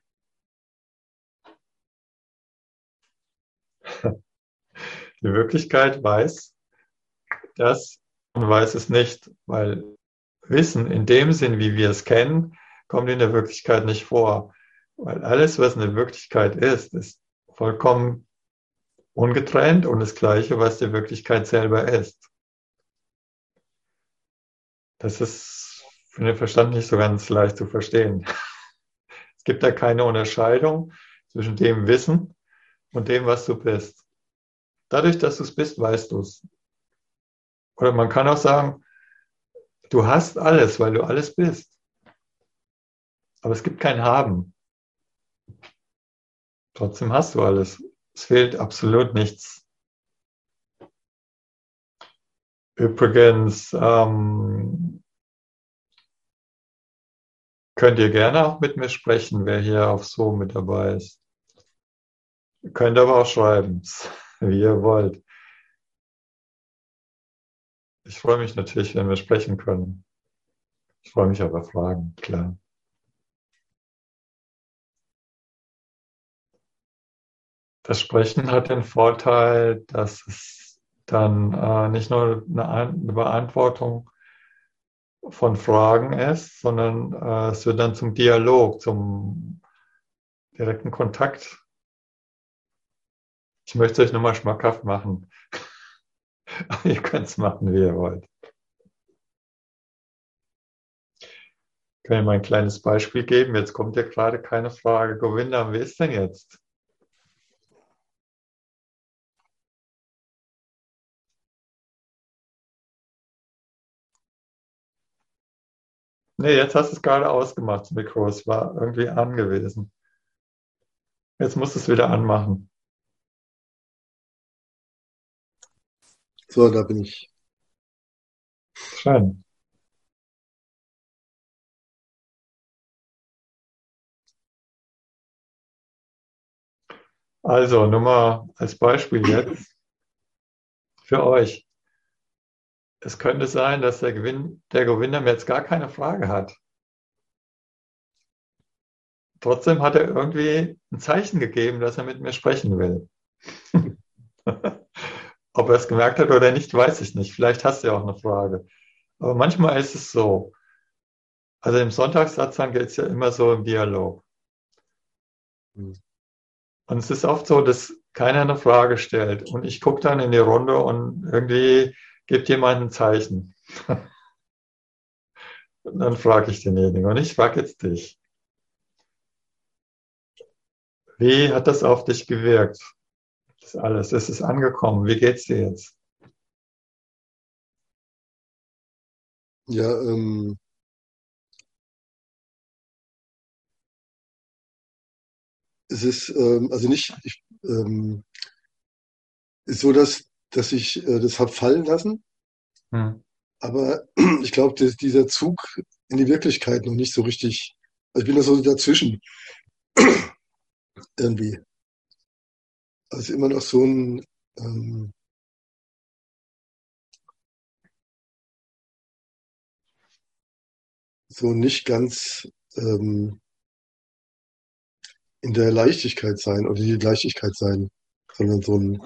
Die Wirklichkeit weiß das und weiß es nicht, weil Wissen in dem Sinn, wie wir es kennen, kommt in der Wirklichkeit nicht vor. Weil alles, was eine Wirklichkeit ist, ist vollkommen ungetrennt und das Gleiche, was die Wirklichkeit selber ist. Das ist für den Verstand nicht so ganz leicht zu verstehen. Es gibt da keine Unterscheidung zwischen dem Wissen und dem, was du bist. Dadurch, dass du es bist, weißt du es. Oder man kann auch sagen, du hast alles, weil du alles bist. Aber es gibt kein Haben. Trotzdem hast du alles. Es fehlt absolut nichts. Übrigens, ähm, könnt ihr gerne auch mit mir sprechen, wer hier auf Zoom mit dabei ist. Ihr könnt aber auch schreiben, wie ihr wollt. Ich freue mich natürlich, wenn wir sprechen können. Ich freue mich aber Fragen, klar. Das Sprechen hat den Vorteil, dass es dann äh, nicht nur eine, eine Beantwortung von Fragen ist, sondern äh, es wird dann zum Dialog, zum direkten Kontakt. Ich möchte euch nochmal schmackhaft machen. Aber ihr könnt es machen, wie ihr wollt. Ich kann ich mal ein kleines Beispiel geben. Jetzt kommt ja gerade keine Frage. Govinda, wie ist denn jetzt? Nee, jetzt hast du es gerade ausgemacht, das Mikro. Es war irgendwie an gewesen. Jetzt musst du es wieder anmachen. So, da bin ich. Schön. Also, nur mal als Beispiel jetzt für euch. Es könnte sein, dass der, Gewinn, der Gewinner jetzt gar keine Frage hat. Trotzdem hat er irgendwie ein Zeichen gegeben, dass er mit mir sprechen will. Ob er es gemerkt hat oder nicht, weiß ich nicht. Vielleicht hast du ja auch eine Frage. Aber manchmal ist es so. Also im Sonntagssatzang geht es ja immer so im Dialog. Hm. Und es ist oft so, dass keiner eine Frage stellt. Und ich gucke dann in die Runde und irgendwie gibt jemand ein Zeichen. Und dann frage ich denjenigen. Und ich frage jetzt dich. Wie hat das auf dich gewirkt? Das alles, ist es angekommen? Wie geht's dir jetzt? Ja, ähm, es ist ähm, also nicht, ich, ähm, ist so, dass, dass ich äh, das habe fallen lassen, Hm. aber ich glaube, dass dieser Zug in die Wirklichkeit noch nicht so richtig, also ich bin da so dazwischen irgendwie. Also immer noch so ein, ähm, so nicht ganz ähm, in der Leichtigkeit sein oder die Leichtigkeit sein, sondern so ein,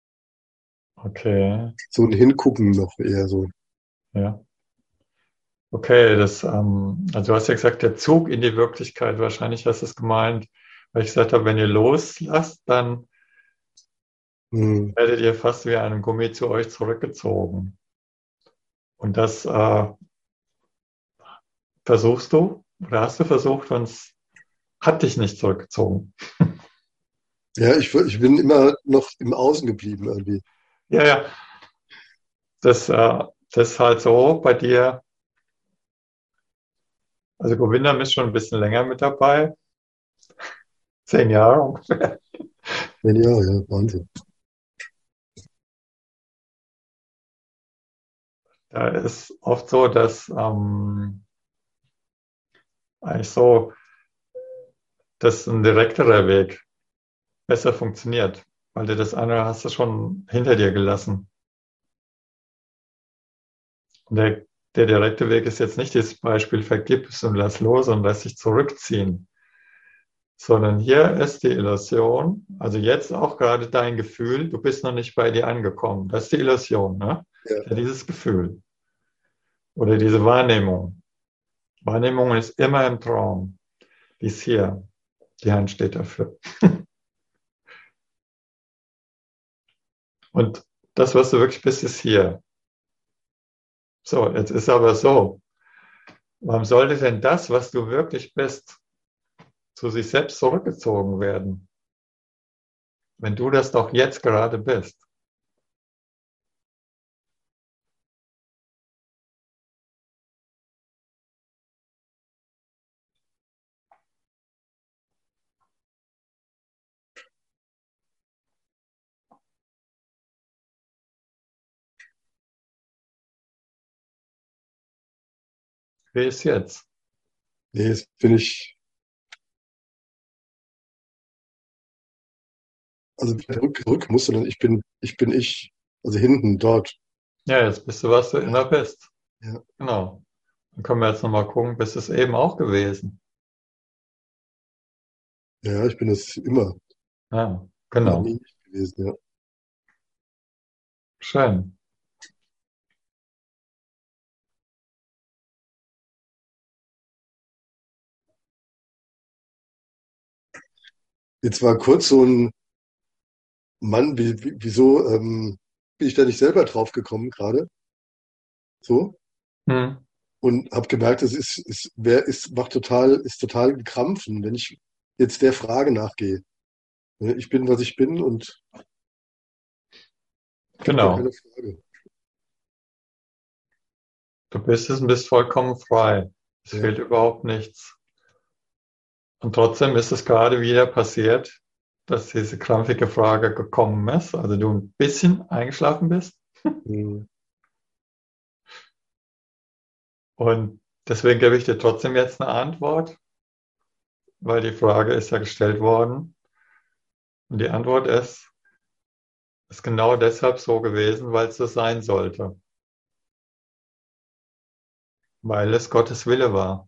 Okay, so ein Hingucken noch eher so. ja. Okay, das, ähm, also du hast ja gesagt, der Zug in die Wirklichkeit, wahrscheinlich hast du es gemeint, weil ich gesagt habe, wenn ihr loslasst, dann Hm. werdet ihr fast wie ein Gummi zu euch zurückgezogen. Und das äh, versuchst du oder hast du versucht und es hat dich nicht zurückgezogen. Ja, ich, ich bin immer noch im Außen geblieben irgendwie. Ja, ja, das, äh, das ist halt so bei dir. Also Govindam ist schon ein bisschen länger mit dabei, zehn Jahre ungefähr. Ja, ja, ja, Wahnsinn. Da ist oft so, dass ähm, eigentlich so, dass ein direkterer Weg besser funktioniert, weil du das andere hast du schon hinter dir gelassen. Und der, der direkte Weg ist jetzt nicht dieses Beispiel, vergib es und lass los und lass dich zurückziehen, sondern hier ist die Illusion, also jetzt auch gerade dein Gefühl, du bist noch nicht bei dir angekommen. Das ist die Illusion, ne? Ja, Ja, dieses Gefühl oder diese Wahrnehmung. Wahrnehmung ist immer im Traum. Die ist hier. Die Hand steht dafür. Und das, was du wirklich bist, ist hier. So, jetzt ist aber so. Warum sollte denn das, was du wirklich bist, zu sich selbst zurückgezogen werden, wenn du das doch jetzt gerade bist? Wie ist jetzt? nee, jetzt bin ich, also zurück, zurück musst du dann, ich bin, ich bin ich, also hinten, dort. Ja, jetzt bist du, was du immer bist. Ja, Genau. Dann können wir jetzt nochmal gucken, bist es eben auch gewesen. ja, ich bin es immer, Ja, noch nie genau. nicht gewesen, ja. Schön. Jetzt war kurz so ein Mann, wie, wie, wieso ähm, bin ich da nicht selber drauf gekommen gerade? So? Hm. Und habe gemerkt, es ist, ist, wer ist, macht total, ist total gekrampfen, wenn ich jetzt der Frage nachgehe. Ne, ich bin, was ich bin und gibt gar keine Genau. Frage. Du bist es und bist vollkommen frei. Es Ja, fehlt überhaupt nichts. Und trotzdem ist es gerade wieder passiert, dass diese krampfige Frage gekommen ist, also du ein bisschen eingeschlafen bist. hm, Und deswegen gebe ich dir trotzdem jetzt eine Antwort, weil die Frage ist ja gestellt worden. Und die Antwort ist, ist genau deshalb so gewesen, weil es so sein sollte. Weil es Gottes Wille war.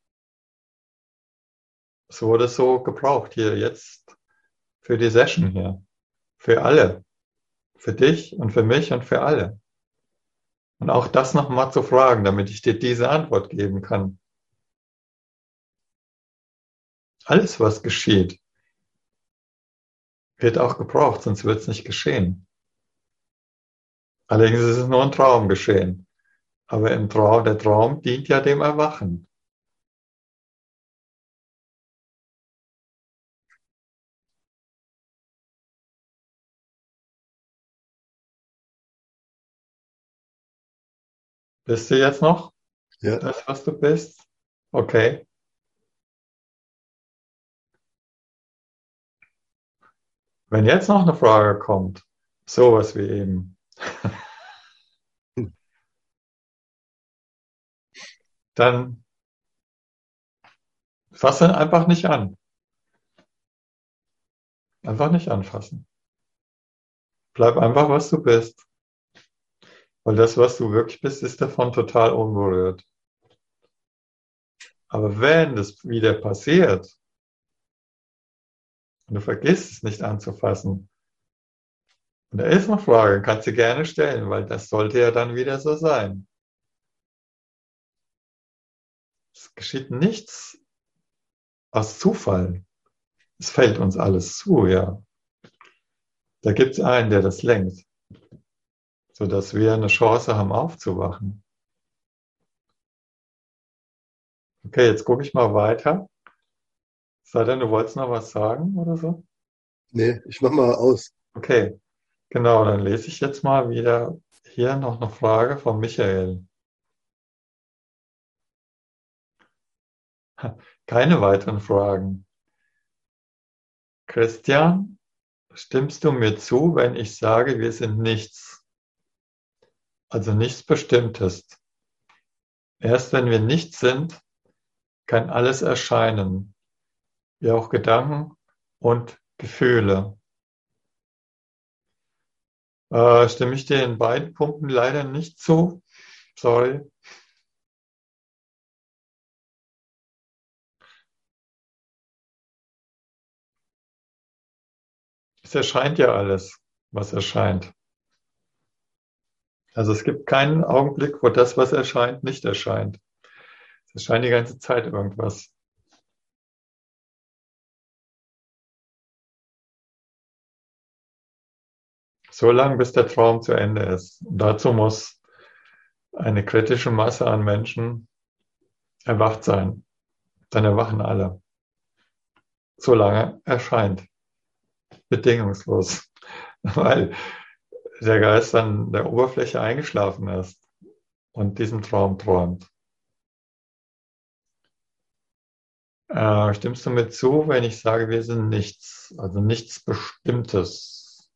Es wurde so gebraucht hier jetzt für die Session hier. Für alle. Für dich und für mich und für alle. Und auch das nochmal zu fragen, damit ich dir diese Antwort geben kann. Alles, was geschieht, wird auch gebraucht, sonst wird es nicht geschehen. Allerdings ist es nur ein Traum geschehen. Aber im Traum, der Traum dient ja dem Erwachen. Bist du jetzt noch ja, das, was du bist? Okay. Wenn jetzt noch eine Frage kommt, sowas wie eben, hm, dann fasse einfach nicht an. Einfach nicht anfassen. Bleib einfach, was du bist. Weil das, was du wirklich bist, ist davon total unberührt. Aber wenn das wieder passiert und du vergisst es nicht anzufassen, und da ist eine Frage, kannst du gerne stellen, weil das sollte ja dann wieder so sein. Es geschieht nichts aus Zufall. Es fällt uns alles zu, ja. Da gibt es einen, der das lenkt, sodass wir eine Chance haben, aufzuwachen. Okay, jetzt gucke ich mal weiter. Sei denn, du wolltest noch was sagen oder so? nee, ich mach mal aus. Okay, Genau, dann lese ich jetzt mal wieder hier noch eine Frage von Michael. Keine weiteren Fragen. Christian, stimmst du mir zu, wenn ich sage, wir sind nichts, also nichts Bestimmtes? Erst wenn wir nichts sind, kann alles erscheinen, wie auch Gedanken und Gefühle. Äh, stimme ich dir in beiden Punkten leider nicht zu. Sorry. Es erscheint ja alles, was erscheint. Also es gibt keinen Augenblick, wo das, was erscheint, nicht erscheint. Es erscheint die ganze Zeit irgendwas. So lange, bis der Traum zu Ende ist. Und dazu muss eine kritische Masse an Menschen erwacht sein. Dann erwachen alle. So lange erscheint. Bedingungslos. Weil der Geist an der Oberfläche eingeschlafen ist und diesen Traum träumt. Äh, stimmst du mir zu, wenn ich sage, wir sind nichts, also nichts Bestimmtes?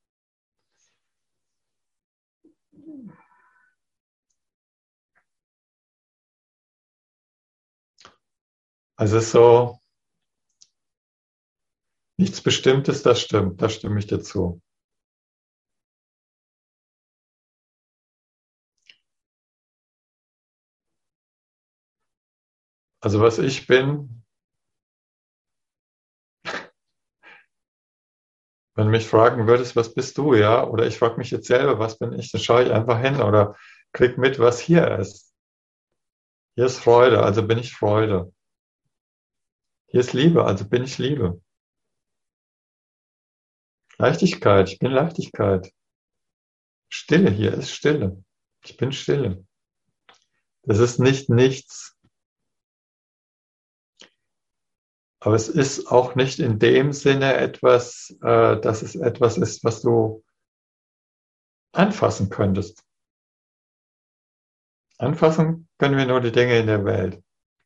Also es ist so, nichts Bestimmtes, das stimmt, da stimme ich dir zu. Also was ich bin, wenn du mich fragen würdest, was bist du, ja? Oder ich frage mich jetzt selber, was bin ich? Dann schaue ich einfach hin oder krieg mit, was hier ist. Hier ist Freude, also bin ich Freude. Hier ist Liebe, also bin ich Liebe. Leichtigkeit, ich bin Leichtigkeit. Stille, hier ist Stille. Ich bin Stille. Das ist nicht nichts. Aber es ist auch nicht in dem Sinne etwas, äh, dass es etwas ist, was du anfassen könntest. Anfassen können wir nur die Dinge in der Welt.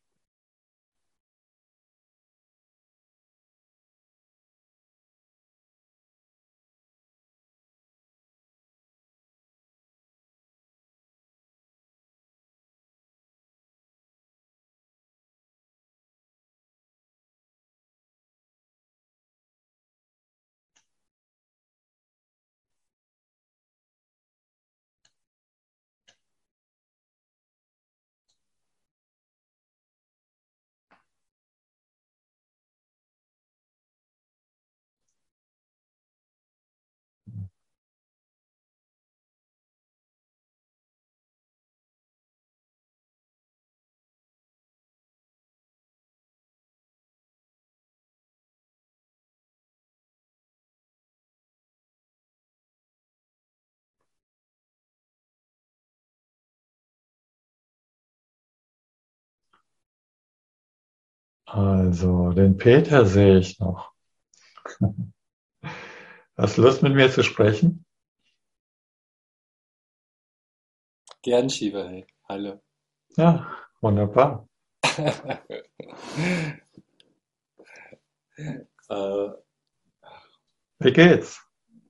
Also, den Peter sehe ich noch. Hast du Lust mit mir zu sprechen? Gern, Shiva. Hallo. Ja, wunderbar. äh, Wie geht's?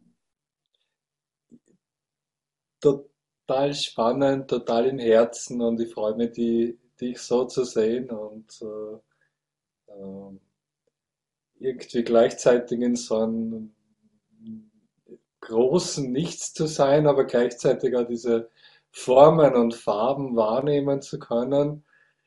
Total spannend, total im Herzen und ich freue mich, die, dich so zu sehen und äh, äh, irgendwie gleichzeitig in so einem großen Nichts zu sein, aber gleichzeitig auch diese Formen und Farben wahrnehmen zu können.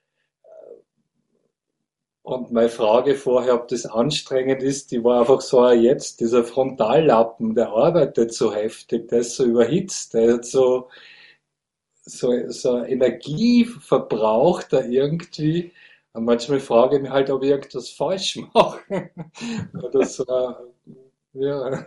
Und meine Frage vorher, ob das anstrengend ist, die war einfach so, ah, jetzt, dieser Frontallappen, der arbeitet so heftig, der ist so überhitzt, der hat so, so, so Energie verbraucht da irgendwie. Und manchmal frage ich mich halt, ob ich irgendwas falsch mache. Oder so, ja.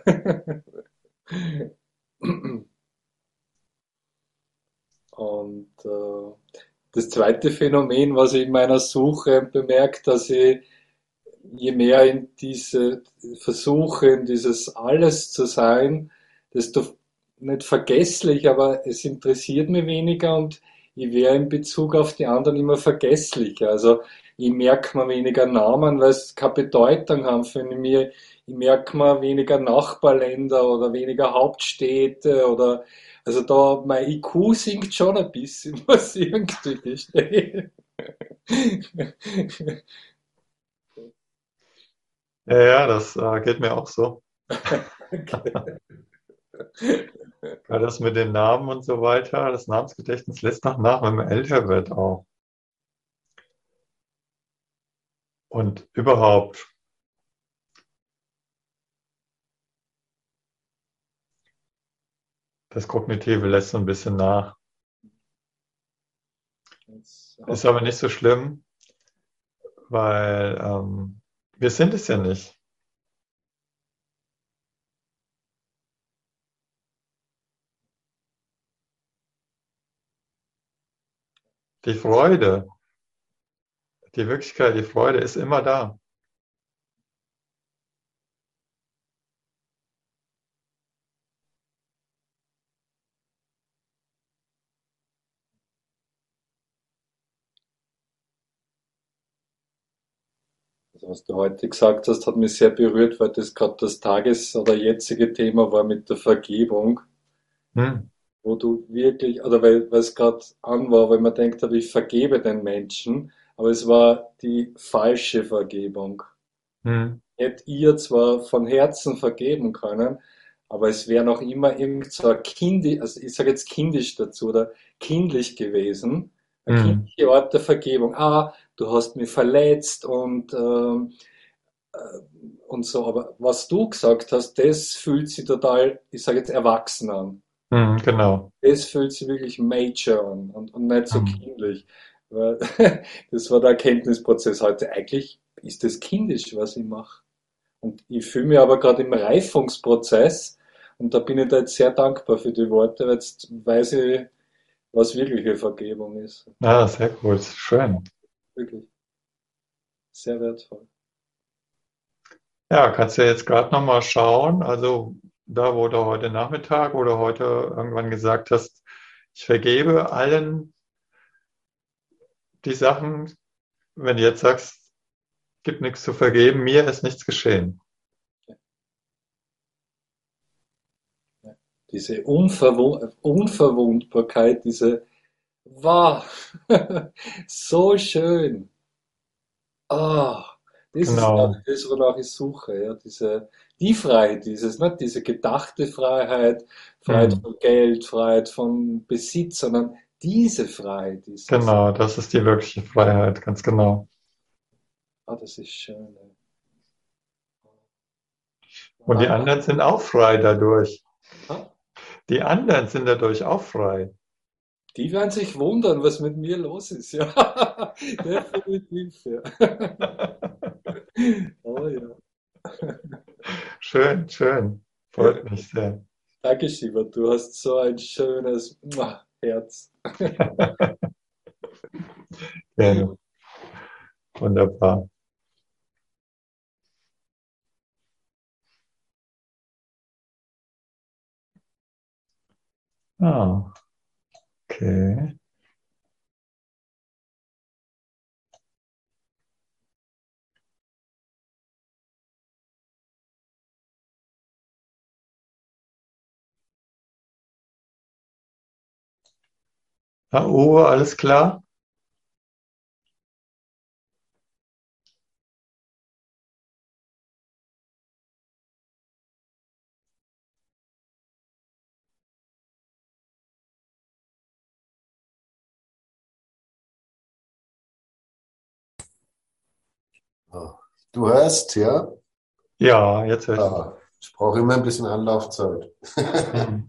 Und äh, das zweite Phänomen, was ich in meiner Suche bemerkt, dass ich je mehr in diese Versuche, in dieses Alles zu sein, desto nicht vergesslich, aber es interessiert mich weniger und ich wäre in Bezug auf die anderen immer vergesslicher. Also ich merke mir weniger Namen, weil es keine Bedeutung haben für mich. Ich merke mir weniger Nachbarländer oder weniger Hauptstädte oder also da mein I Q sinkt schon ein bisschen, muss ich irgendwie gestehen. Ja, ja, das äh, geht mir auch so. Okay. Weil das mit den Namen und so weiter, das Namensgedächtnis lässt noch nach, wenn man älter wird auch. Und überhaupt, das Kognitive lässt so ein bisschen nach. Jetzt Ist hast aber nicht so schlimm, weil ähm, wir sind es ja nicht. Die Freude, die Wirklichkeit, die Freude ist immer da. Also was du heute gesagt hast, hat mich sehr berührt, weil das gerade das Tages- oder jetzige Thema war mit der Vergebung, Hm, wo du wirklich, oder weil, weil es gerade an war, weil man denkt hat, ich vergebe den Menschen, aber es war die falsche Vergebung. hm, Hättet ihr zwar von Herzen vergeben können, aber es wäre noch immer irgend so ein kindisch, also ich sage jetzt kindisch dazu, oder kindlich gewesen, eine hm, kindliche Art der Vergebung. Ah, du hast mich verletzt und ähm, und so. Aber was du gesagt hast, das fühlt sich total, ich sage jetzt erwachsen an. hm, genau. Das fühlt sich wirklich major an und, und nicht so Hm. kindlich. Weil das war der Erkenntnisprozess heute. Eigentlich ist das kindisch, was ich mache. Und ich fühle mich aber gerade im Reifungsprozess und da bin ich da jetzt sehr dankbar für die Worte, weil jetzt weiß ich, was wirkliche Vergebung ist. Ah, sehr gut, schön. Wirklich sehr wertvoll. Ja, kannst du jetzt gerade noch mal schauen, also da, wo du heute Nachmittag oder heute irgendwann gesagt hast, ich vergebe allen die Sachen, wenn du jetzt sagst, gibt nichts zu vergeben, mir ist nichts geschehen. Ja, ja. Diese Unverwu Unverwundbarkeit, diese wow, so schön. Ah, das ist, glaube Genau. ich, das, wonach ich suche, ja, diese, die Freiheit, dieses, nicht diese gedachte Freiheit, Freiheit Hm. von Geld, Freiheit von Besitz, sondern diese Freiheit, dieses, Genau, das ist die wirkliche Freiheit, ganz genau. ah, das ist schön. Und die Danke. anderen sind auch frei dadurch. Ah, Die anderen sind dadurch auch frei. die werden sich wundern, was mit mir los ist, ja. Definitiv, ja. Oh ja. Schön, schön. Freut mich sehr. Danke, Shiva, du hast so ein schönes Mua, Herz. Gerne. Wunderbar. Ah, okay. Ah, Uwe, alles klar? Ah, du hörst, ja? Ja, jetzt höre ich dich. Ah, ich brauche immer ein bisschen Anlaufzeit. Hm.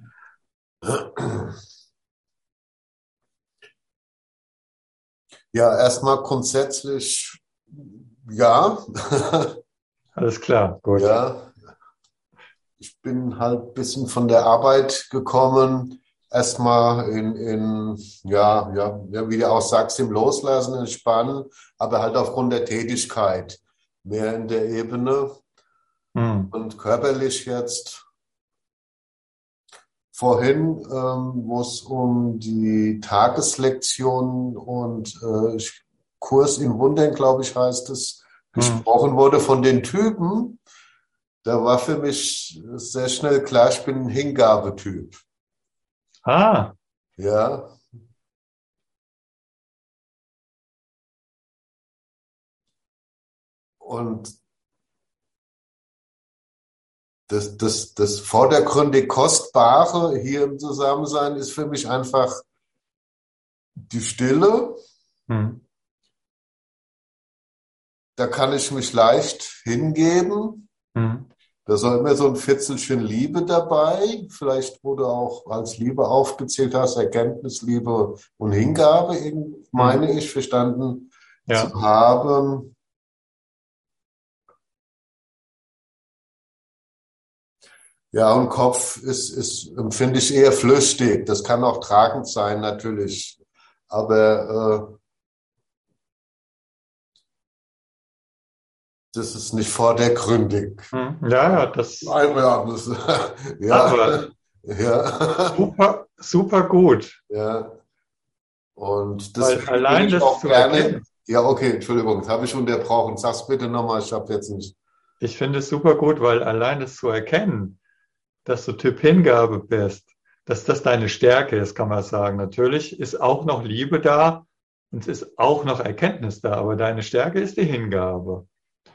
Ja, erstmal grundsätzlich ja. Alles klar, gut. Ja, ich bin halt ein bisschen von der Arbeit gekommen. Erstmal in, in ja, ja, ja, wie du auch sagst, im Loslassen, Entspannen, aber halt aufgrund der Tätigkeit. Mehr in der Ebene Hm. und körperlich jetzt vorhin, ähm, wo es um die Tageslektion und äh, Kurs in Wundern, glaube ich, heißt es, Hm. gesprochen wurde von den Typen. Da war für mich sehr schnell klar, ich bin ein Hingabetyp. Ah, Ja, und das, das, das vordergründig Kostbare hier im Zusammensein ist für mich einfach die Stille. hm. Da kann ich mich leicht hingeben. Hm. Da ist auch immer so ein Fitzelchen Liebe dabei. Vielleicht wurde auch als Liebe aufgezählt hast, Erkenntnis, Liebe und Hingabe, eben, meine ich, verstanden Ja, zu haben. Ja, und Kopf ist, ist, empfinde ich eher flüchtig. Das kann auch tragend sein, natürlich. Aber äh, das ist nicht vordergründig. hm. Ja, ja, das, Ja, das, aber ja, ja, super, super gut, ja. Und weil deswegen bin allein ich das auch zu gerne. erkennen, Ja, okay, Entschuldigung, das habe ich unterbrochen. Sag's bitte nochmal, ich habe jetzt nicht. ich finde es super gut, weil allein das zu erkennen, dass du Typ Hingabe bist, dass das deine Stärke ist, kann man sagen. Natürlich ist auch noch Liebe da und es ist auch noch Erkenntnis da, aber deine Stärke ist die Hingabe.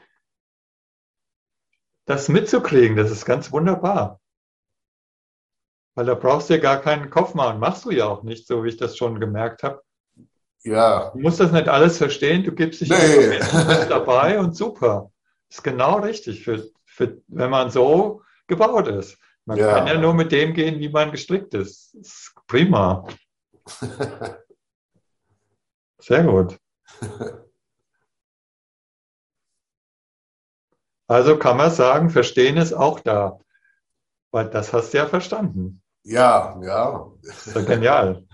Das mitzukriegen, das ist ganz wunderbar, weil da brauchst du dir gar keinen Kopf machen. Machst du ja auch nicht, so wie ich das schon gemerkt habe. Ja, Du musst das nicht alles verstehen, du gibst dich einfach nee. hin, bist dabei und super. Ist genau richtig, für, für, wenn man so gebaut ist. Man kann ja Ja, nur mit dem gehen, wie man gestrickt ist. Ist prima. Sehr gut. Also kann man sagen, Verstehen ist auch da, weil das hast du ja verstanden. ja, ja. Ist ja genial.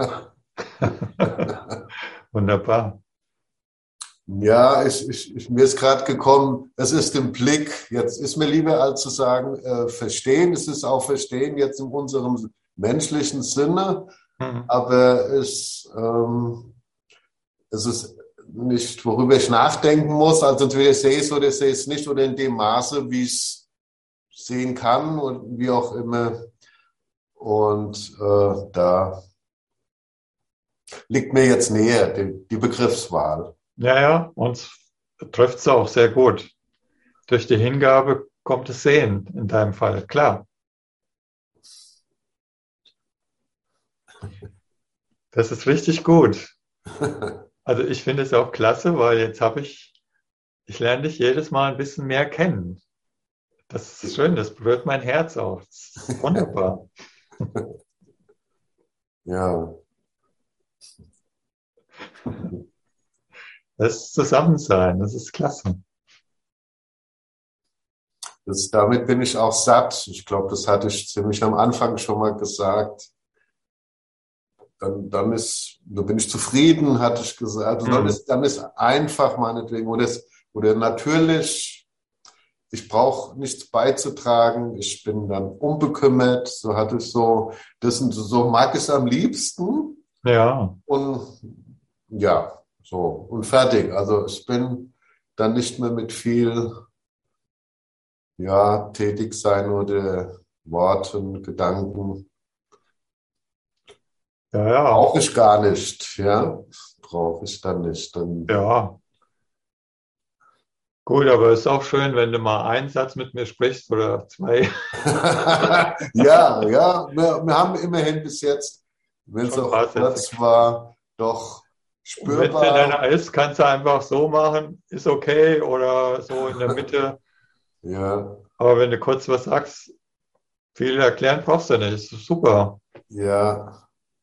Wunderbar. Ja, ich, ich, ich, mir ist gerade gekommen, es ist im Blick. Jetzt ist mir lieber als zu sagen, äh, verstehen. Es ist auch verstehen jetzt in unserem menschlichen Sinne, Mhm. aber es, ähm, es ist nicht, worüber ich nachdenken muss. Also entweder sehe ich es oder sehe ich es nicht oder in dem Maße, wie ich es sehen kann und wie auch immer. Und äh, da liegt mir jetzt näher die, die Begriffswahl. Ja, ja, uns trifft es auch sehr gut. Durch die Hingabe kommt es Sehen in deinem Fall, klar. Das ist richtig gut. Also ich finde es auch klasse, weil jetzt habe ich, ich lerne dich jedes Mal ein bisschen mehr kennen. Das ist schön, das berührt mein Herz auch. Das ist wunderbar. Ja. Das Zusammensein, das ist klasse. Das, damit bin ich auch satt. Ich glaube, das hatte ich ziemlich am Anfang schon mal gesagt. Dann, dann ist, da bin ich zufrieden, hatte ich gesagt. Also dann Mhm. ist, dann ist einfach meinetwegen oder, es, oder natürlich, ich brauche nichts beizutragen. Ich bin dann unbekümmert. So hatte ich so, das sind, so mag ich es am liebsten. Ja, Und ja, so und fertig. Also ich bin dann nicht mehr mit viel ja, tätig sein oder Worten, Gedanken. ja, ja, Brauche ich gar nicht, ja. Brauche ich dann nicht. Dann ja. Gut, aber es ist auch schön, wenn du mal einen Satz mit mir sprichst oder zwei. ja, ja, wir, wir haben immerhin bis jetzt, wenn es Schon ein auch paar Sätze. kurz war, doch Und wenn es in deiner spürbar. ist, kannst du einfach so machen, ist okay oder so in der Mitte. Ja, Aber wenn du kurz was sagst, viel erklären brauchst du nicht. Das ist super. ja,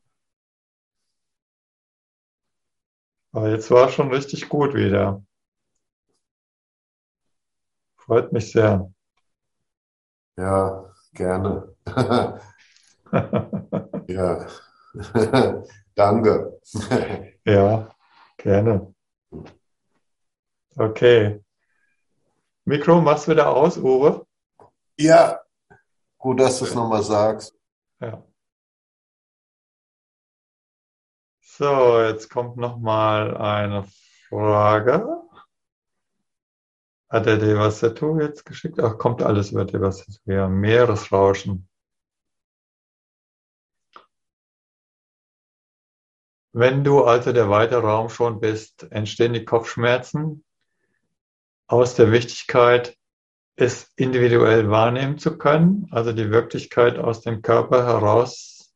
Aber jetzt war es schon richtig gut wieder. Freut mich sehr. ja, gerne. Ja, danke. Ja, gerne. Okay. Mikro, machst du wieder aus, Uwe? Ja, gut, dass du es nochmal sagst. Ja. So, jetzt kommt noch mal eine Frage. Hat der Devasetu jetzt geschickt? Ach, kommt alles über Devasetu. Ja, Meeresrauschen. Wenn du also der weite Raum schon bist, entstehen die Kopfschmerzen aus der Wichtigkeit, es individuell wahrnehmen zu können, also die Wirklichkeit aus dem Körper heraus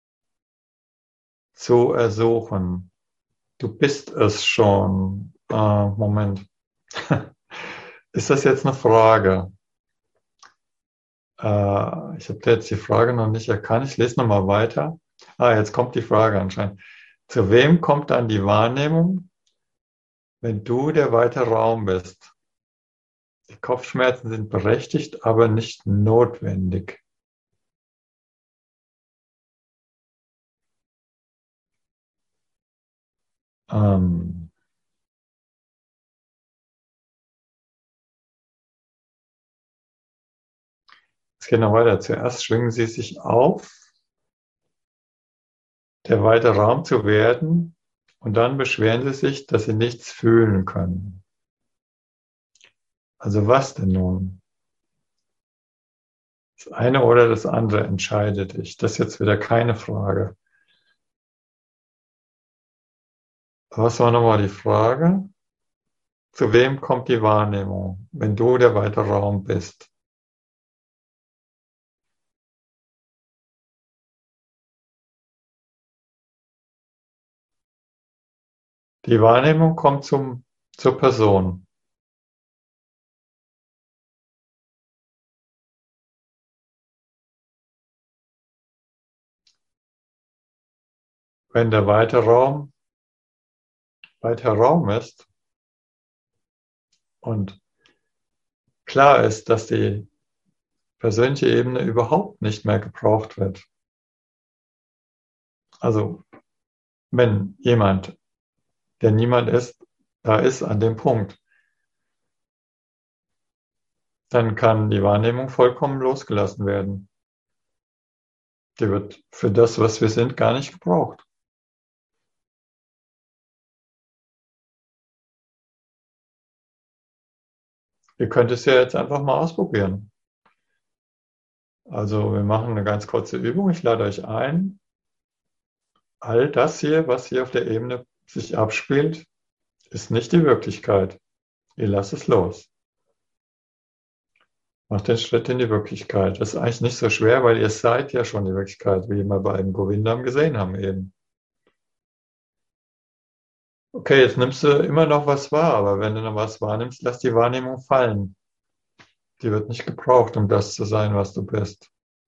zu ersuchen. Du bist es schon. Äh, Moment. Ist das jetzt eine Frage? Äh, ich habe jetzt die Frage noch nicht erkannt. Ich lese nochmal weiter. Ah, jetzt kommt die Frage anscheinend. Zu wem kommt dann die Wahrnehmung, wenn du der weite Raum bist? Die Kopfschmerzen sind berechtigt, aber nicht notwendig. Ähm, es geht noch weiter. Zuerst schwingen sie sich auf, der weite Raum zu werden, und dann beschweren sie sich, dass sie nichts fühlen können. Also was denn nun? Das eine oder das andere entscheide dich. Das ist jetzt wieder keine Frage. Was war nochmal die Frage? Zu wem kommt die Wahrnehmung, wenn du der weite Raum bist? Die Wahrnehmung kommt zum, zur Person. Wenn der weite Raum weiter Raum ist und klar ist, dass die persönliche Ebene überhaupt nicht mehr gebraucht wird. Also wenn jemand, der niemand ist, da ist an dem Punkt, dann kann die Wahrnehmung vollkommen losgelassen werden. Die wird für das, was wir sind, gar nicht gebraucht. Ihr könnt es ja jetzt einfach mal ausprobieren. Also wir machen eine ganz kurze Übung. Ich lade euch ein. All das hier, was hier auf der Ebene sich abspielt, ist nicht die Wirklichkeit. Ihr lasst es los. Macht den Schritt in die Wirklichkeit. Das ist eigentlich nicht so schwer, weil ihr seid ja schon die Wirklichkeit, wie wir bei dem Govindam gesehen haben eben. Okay, jetzt nimmst du immer noch was wahr, aber wenn du noch was wahrnimmst, lass die Wahrnehmung fallen. Die wird nicht gebraucht, um das zu sein, was du bist.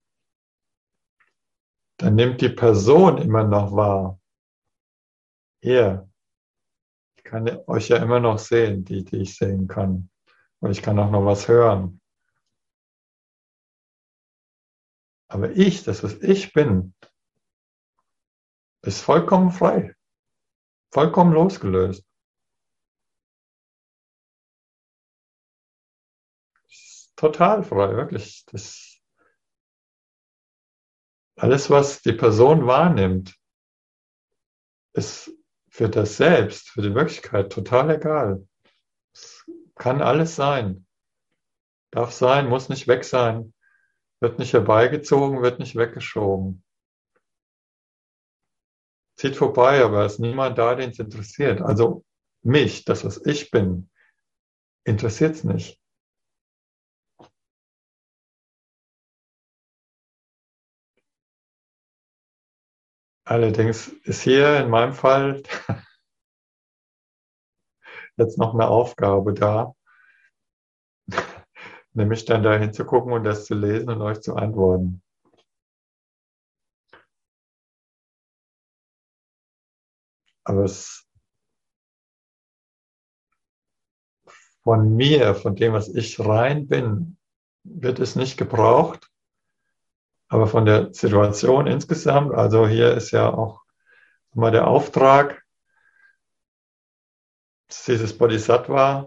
Dann nimmt die Person immer noch wahr. Ihr. Ich kann euch ja immer noch sehen, die, die ich sehen kann. Und ich kann auch noch was hören. Aber ich, das, was ich bin, ist vollkommen frei. Vollkommen losgelöst. Total frei, wirklich. Das, alles, was die Person wahrnimmt, ist für das Selbst, für die Wirklichkeit total egal. Es kann alles sein. Darf sein, muss nicht weg sein. Wird nicht herbeigezogen, wird nicht weggeschoben. Zieht vorbei, aber es ist niemand da, den es interessiert. Also mich, das, was ich bin, interessiert es nicht. Allerdings ist hier in meinem Fall jetzt noch eine Aufgabe da, nämlich dann da hinzugucken und das zu lesen und euch zu antworten. Aber es von mir, von dem, was ich rein bin, wird es nicht gebraucht. Aber von der Situation insgesamt, also hier ist ja auch mal der Auftrag, dieses Bodhisattva,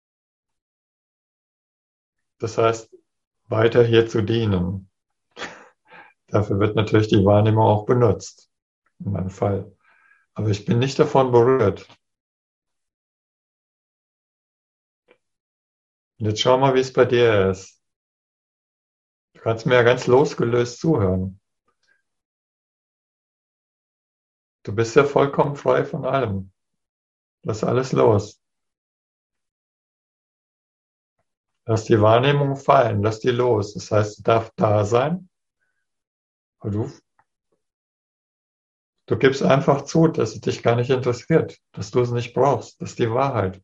das heißt, weiter hier zu dienen. Dafür wird natürlich die Wahrnehmung auch benutzt, in meinem Fall. Aber ich bin nicht davon berührt. Und jetzt schau mal, wie es bei dir ist. Du kannst mir ja ganz losgelöst zuhören. Du bist ja vollkommen frei von allem. Lass alles los. Lass die Wahrnehmung fallen, lass die los. Das heißt, sie darf da sein, aber du, du gibst einfach zu, dass es dich gar nicht interessiert, dass du es nicht brauchst. Das ist die Wahrheit.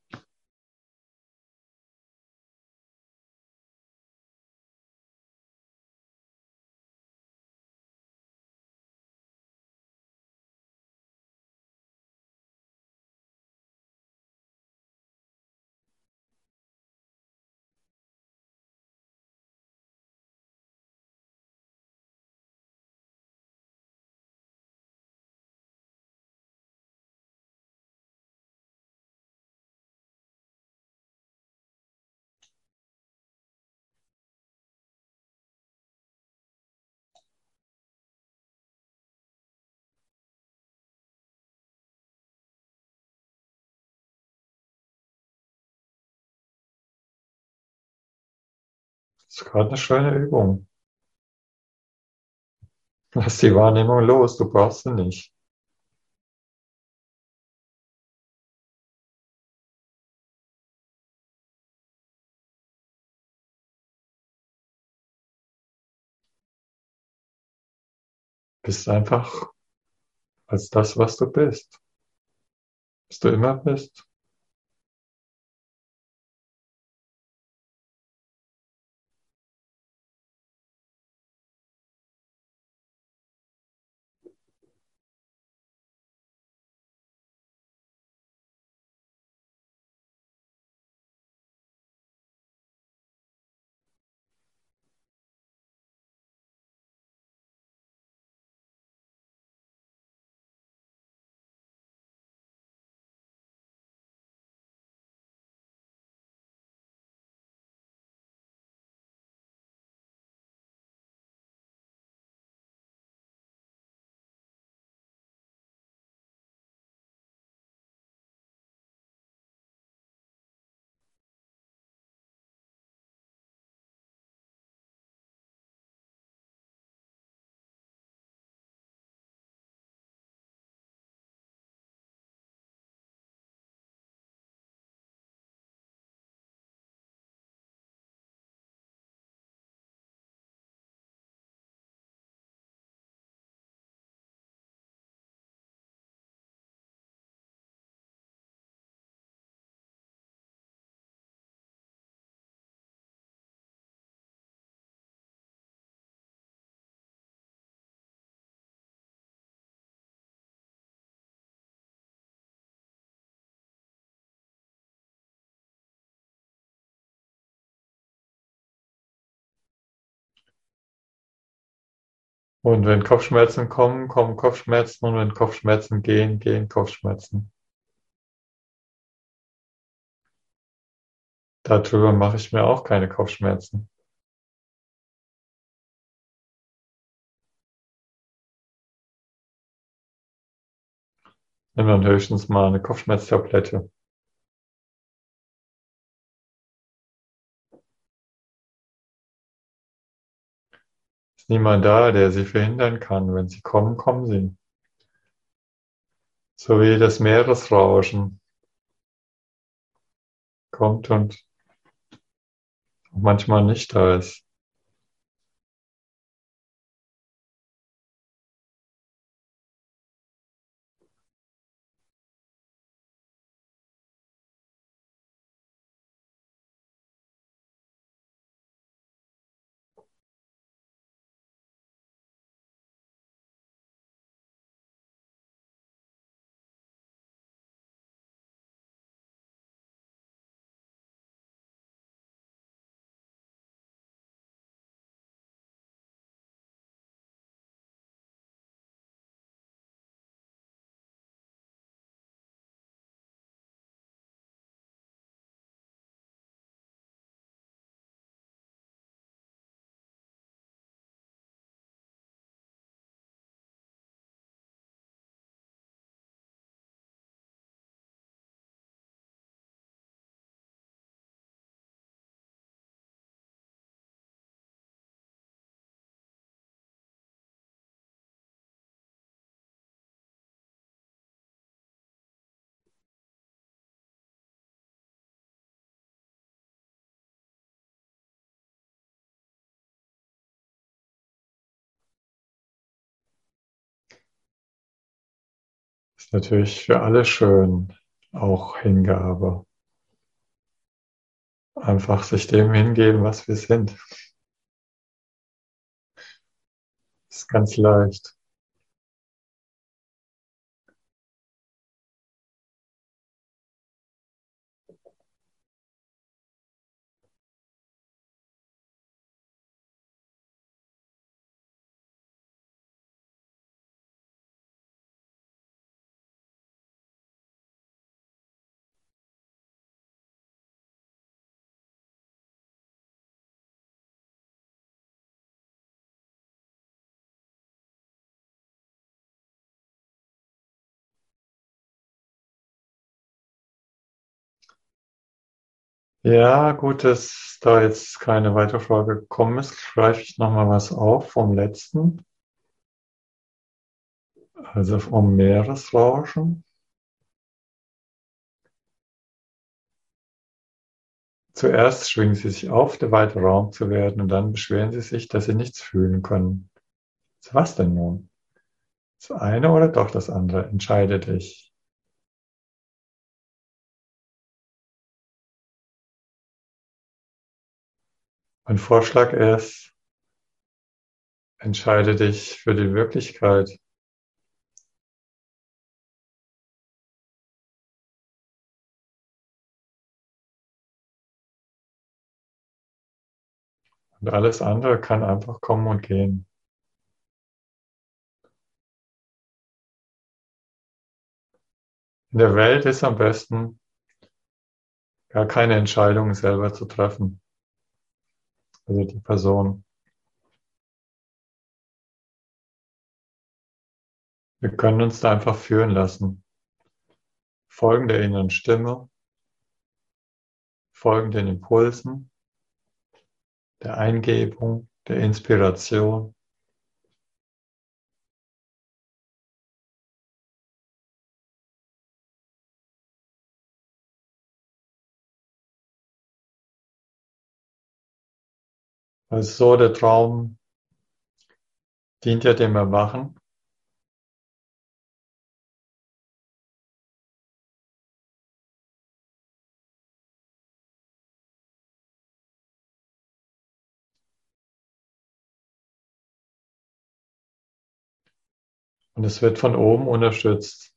Das ist gerade eine schöne Übung. Lass die Wahrnehmung los, du brauchst sie nicht. Bist einfach als das, was du bist. Was du immer bist. Und wenn Kopfschmerzen kommen, kommen Kopfschmerzen. Und wenn Kopfschmerzen gehen, gehen Kopfschmerzen. Darüber mache ich mir auch keine Kopfschmerzen. Nimm dann höchstens mal eine Kopfschmerztablette. Ist niemand da, der sie verhindern kann. Wenn sie kommen, kommen sie. So wie das Meeresrauschen kommt und manchmal nicht da ist. Ist natürlich für alle schön, auch Hingabe. Einfach sich dem hingeben, was wir sind. Ist ganz leicht. Ja, gut, dass da jetzt keine weitere Frage gekommen ist, greife ich nochmal was auf vom letzten, also vom Meeresrauschen. Zuerst schwingen sie sich auf, der weite Raum zu werden, und dann beschweren sie sich, dass sie nichts fühlen können. So, was denn nun? Das eine oder doch das andere? Entscheide dich. Mein Vorschlag ist, entscheide dich für die Wirklichkeit. Und alles andere kann einfach kommen und gehen. In der Welt ist am besten, gar keine Entscheidungen selber zu treffen. Also die Person. Wir können uns da einfach führen lassen. Folgen der inneren Stimme, folgen den Impulsen, der Eingebung, der Inspiration. Also der Traum dient ja dem Erwachen. Und es wird von oben unterstützt.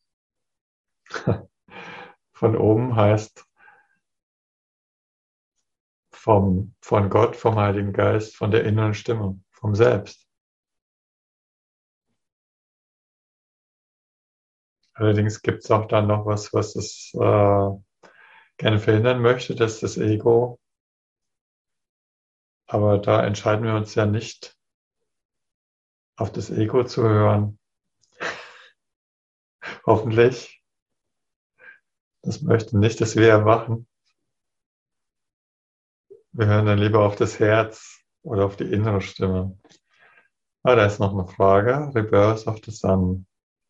Von oben heißt vom, von Gott, vom Heiligen Geist, von der inneren Stimme, vom Selbst. Allerdings gibt es auch dann noch was, was es äh, gerne verhindern möchte, das ist das Ego. Aber da entscheiden wir uns ja nicht, auf das Ego zu hören. Hoffentlich. Das möchte nicht, dass wir erwachen. Wir hören dann lieber auf das Herz oder auf die innere Stimme. Ah, da ist noch eine Frage. Reverse of the Sun.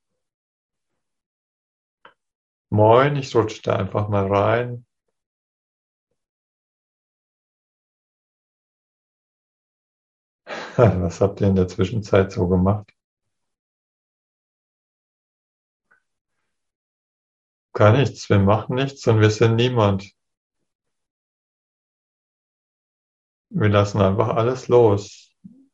Moin, ich rutsche da einfach mal rein. Was habt ihr in der Zwischenzeit so gemacht? Gar nichts. Wir machen nichts und wir sind niemand. Wir lassen einfach alles los.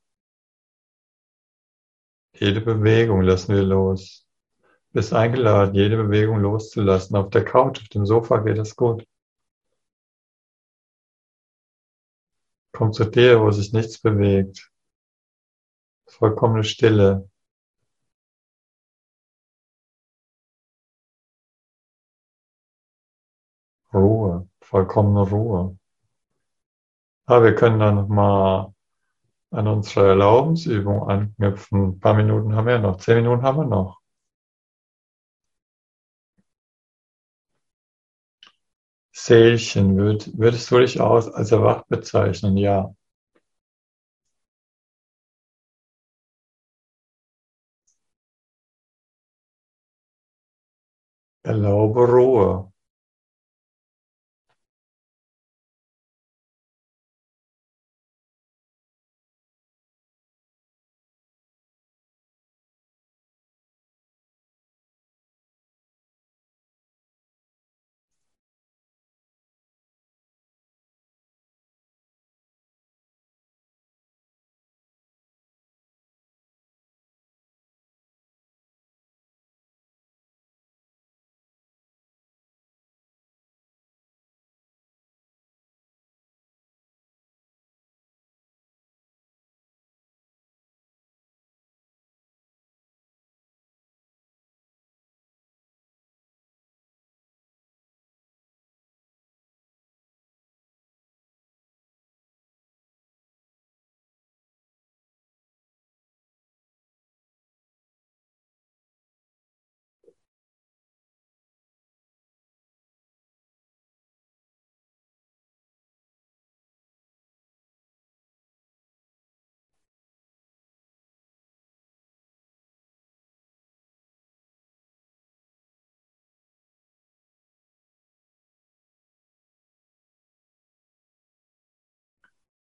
Jede Bewegung lassen wir los. Du bist eingeladen, jede Bewegung loszulassen. Auf der Couch, auf dem Sofa geht das gut. Komm zu dir, wo sich nichts bewegt. Vollkommene Stille. Ruhe. Vollkommene Ruhe. Aber wir können dann nochmal an unsere Erlaubensübung anknüpfen. Ein paar Minuten haben wir ja noch. Zehn Minuten haben wir noch. Seelchen, würd, würdest du dich aus als erwacht bezeichnen? Ja. Erlaube Ruhe.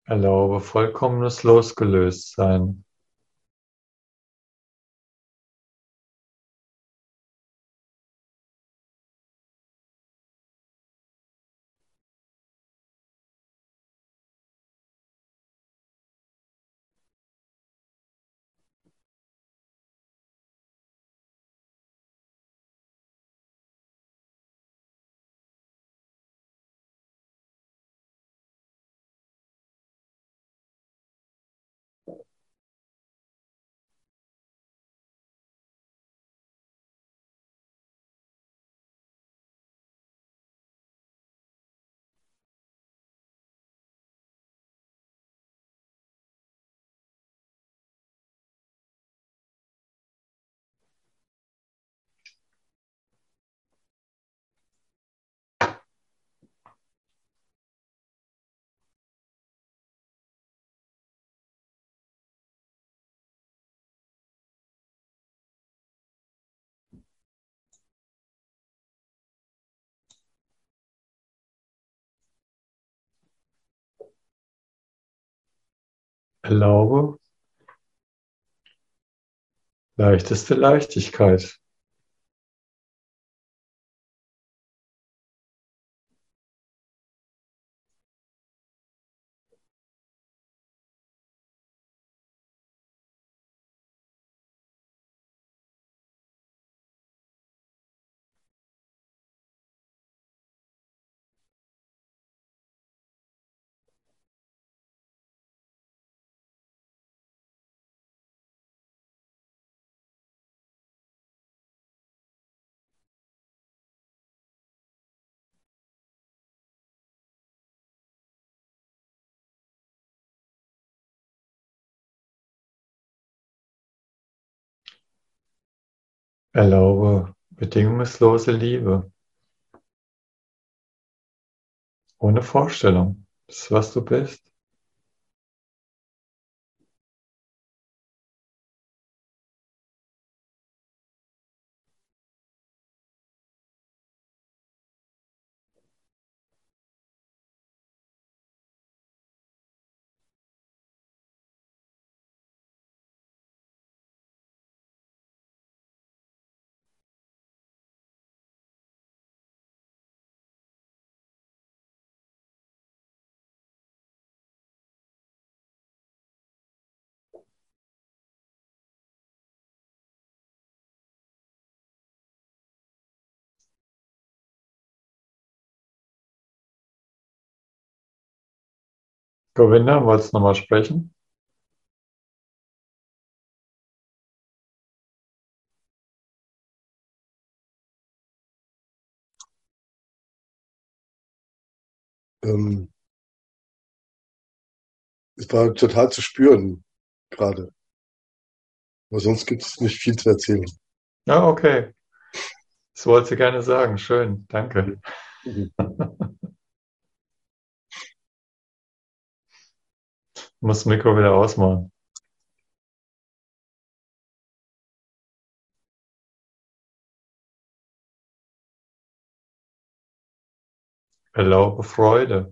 Erlaube vollkommenes Losgelöstsein. Erlaube leichteste Leichtigkeit. Erlaube bedingungslose Liebe. Ohne Vorstellung. Das ist, was du bist. Govinda, wolltest du nochmal sprechen? Ähm, es war total zu spüren gerade. Aber sonst gibt es nicht viel zu erzählen. Ja, okay. Das wollte sie gerne sagen. Schön, danke. Mhm. Muss das Mikro wieder ausmachen. Erlaube Freude.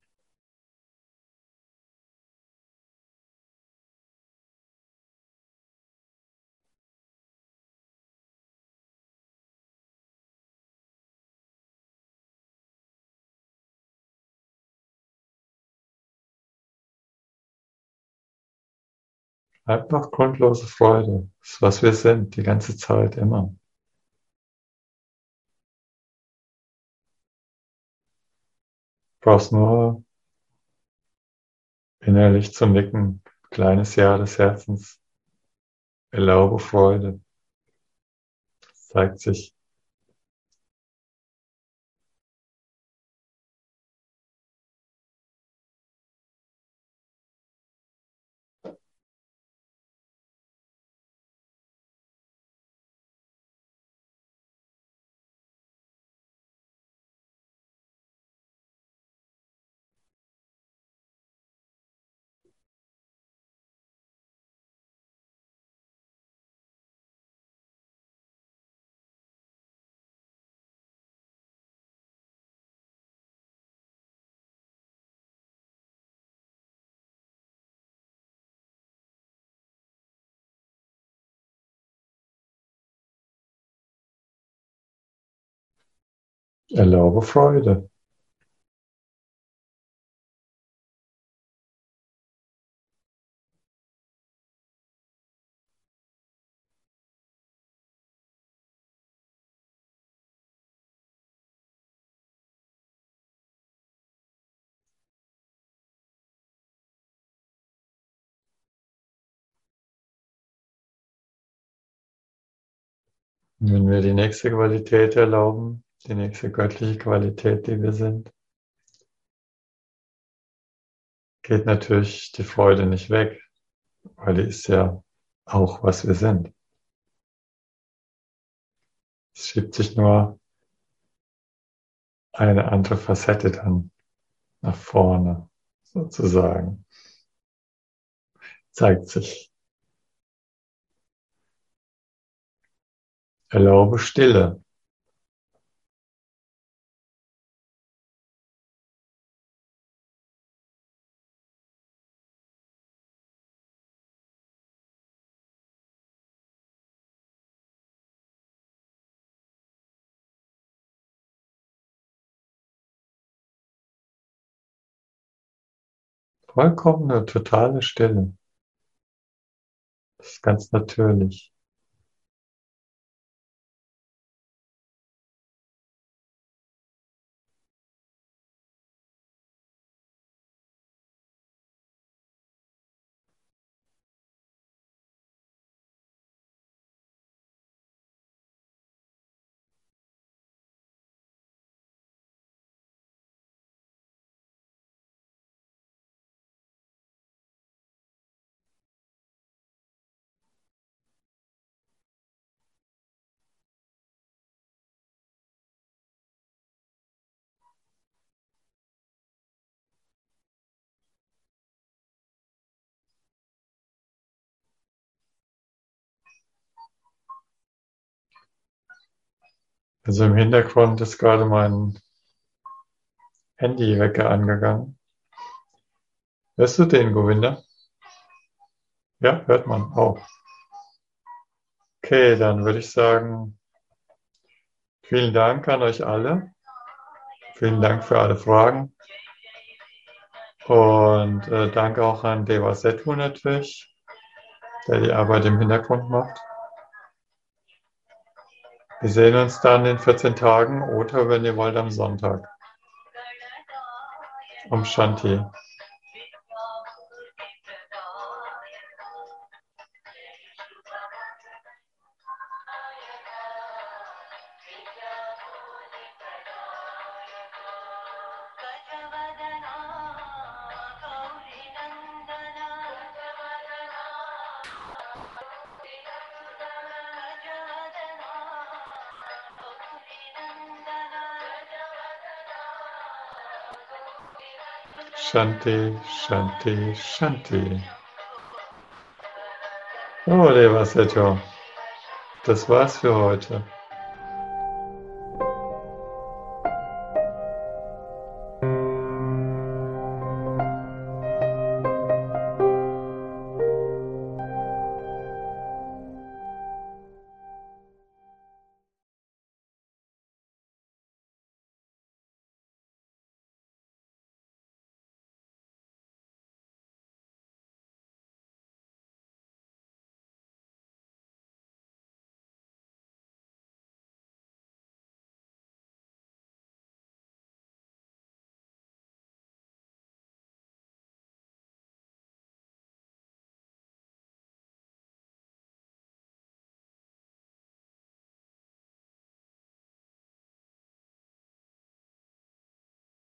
Einfach grundlose Freude. Das ist, was wir sind, die ganze Zeit, immer. Du brauchst nur innerlich zu nicken. Kleines Ja des Herzens. Erlaube Freude. Es zeigt sich. Erlaube Freude. Und wenn wir die nächste Qualität erlauben, die nächste göttliche Qualität, die wir sind, geht natürlich die Freude nicht weg, weil die ist ja auch, was wir sind. Es schiebt sich nur eine andere Facette dann nach vorne, sozusagen. Zeigt sich. Erlaube Stille. Vollkommene, totale Stille. Das ist ganz natürlich. Also im Hintergrund ist gerade mein Handywecker angegangen. Hörst du den, Govinda? Ja, hört man auch. Okay, dann würde ich sagen, vielen Dank an euch alle. Vielen Dank für alle Fragen. Und äh, danke auch an Deva Setu natürlich, der die Arbeit im Hintergrund macht. Wir sehen uns dann in vierzehn Tagen oder, wenn ihr wollt, am Sonntag. Om Shanti. Shanti, Shanti, Shanti. Oh, Deva Setu. Das war's für heute.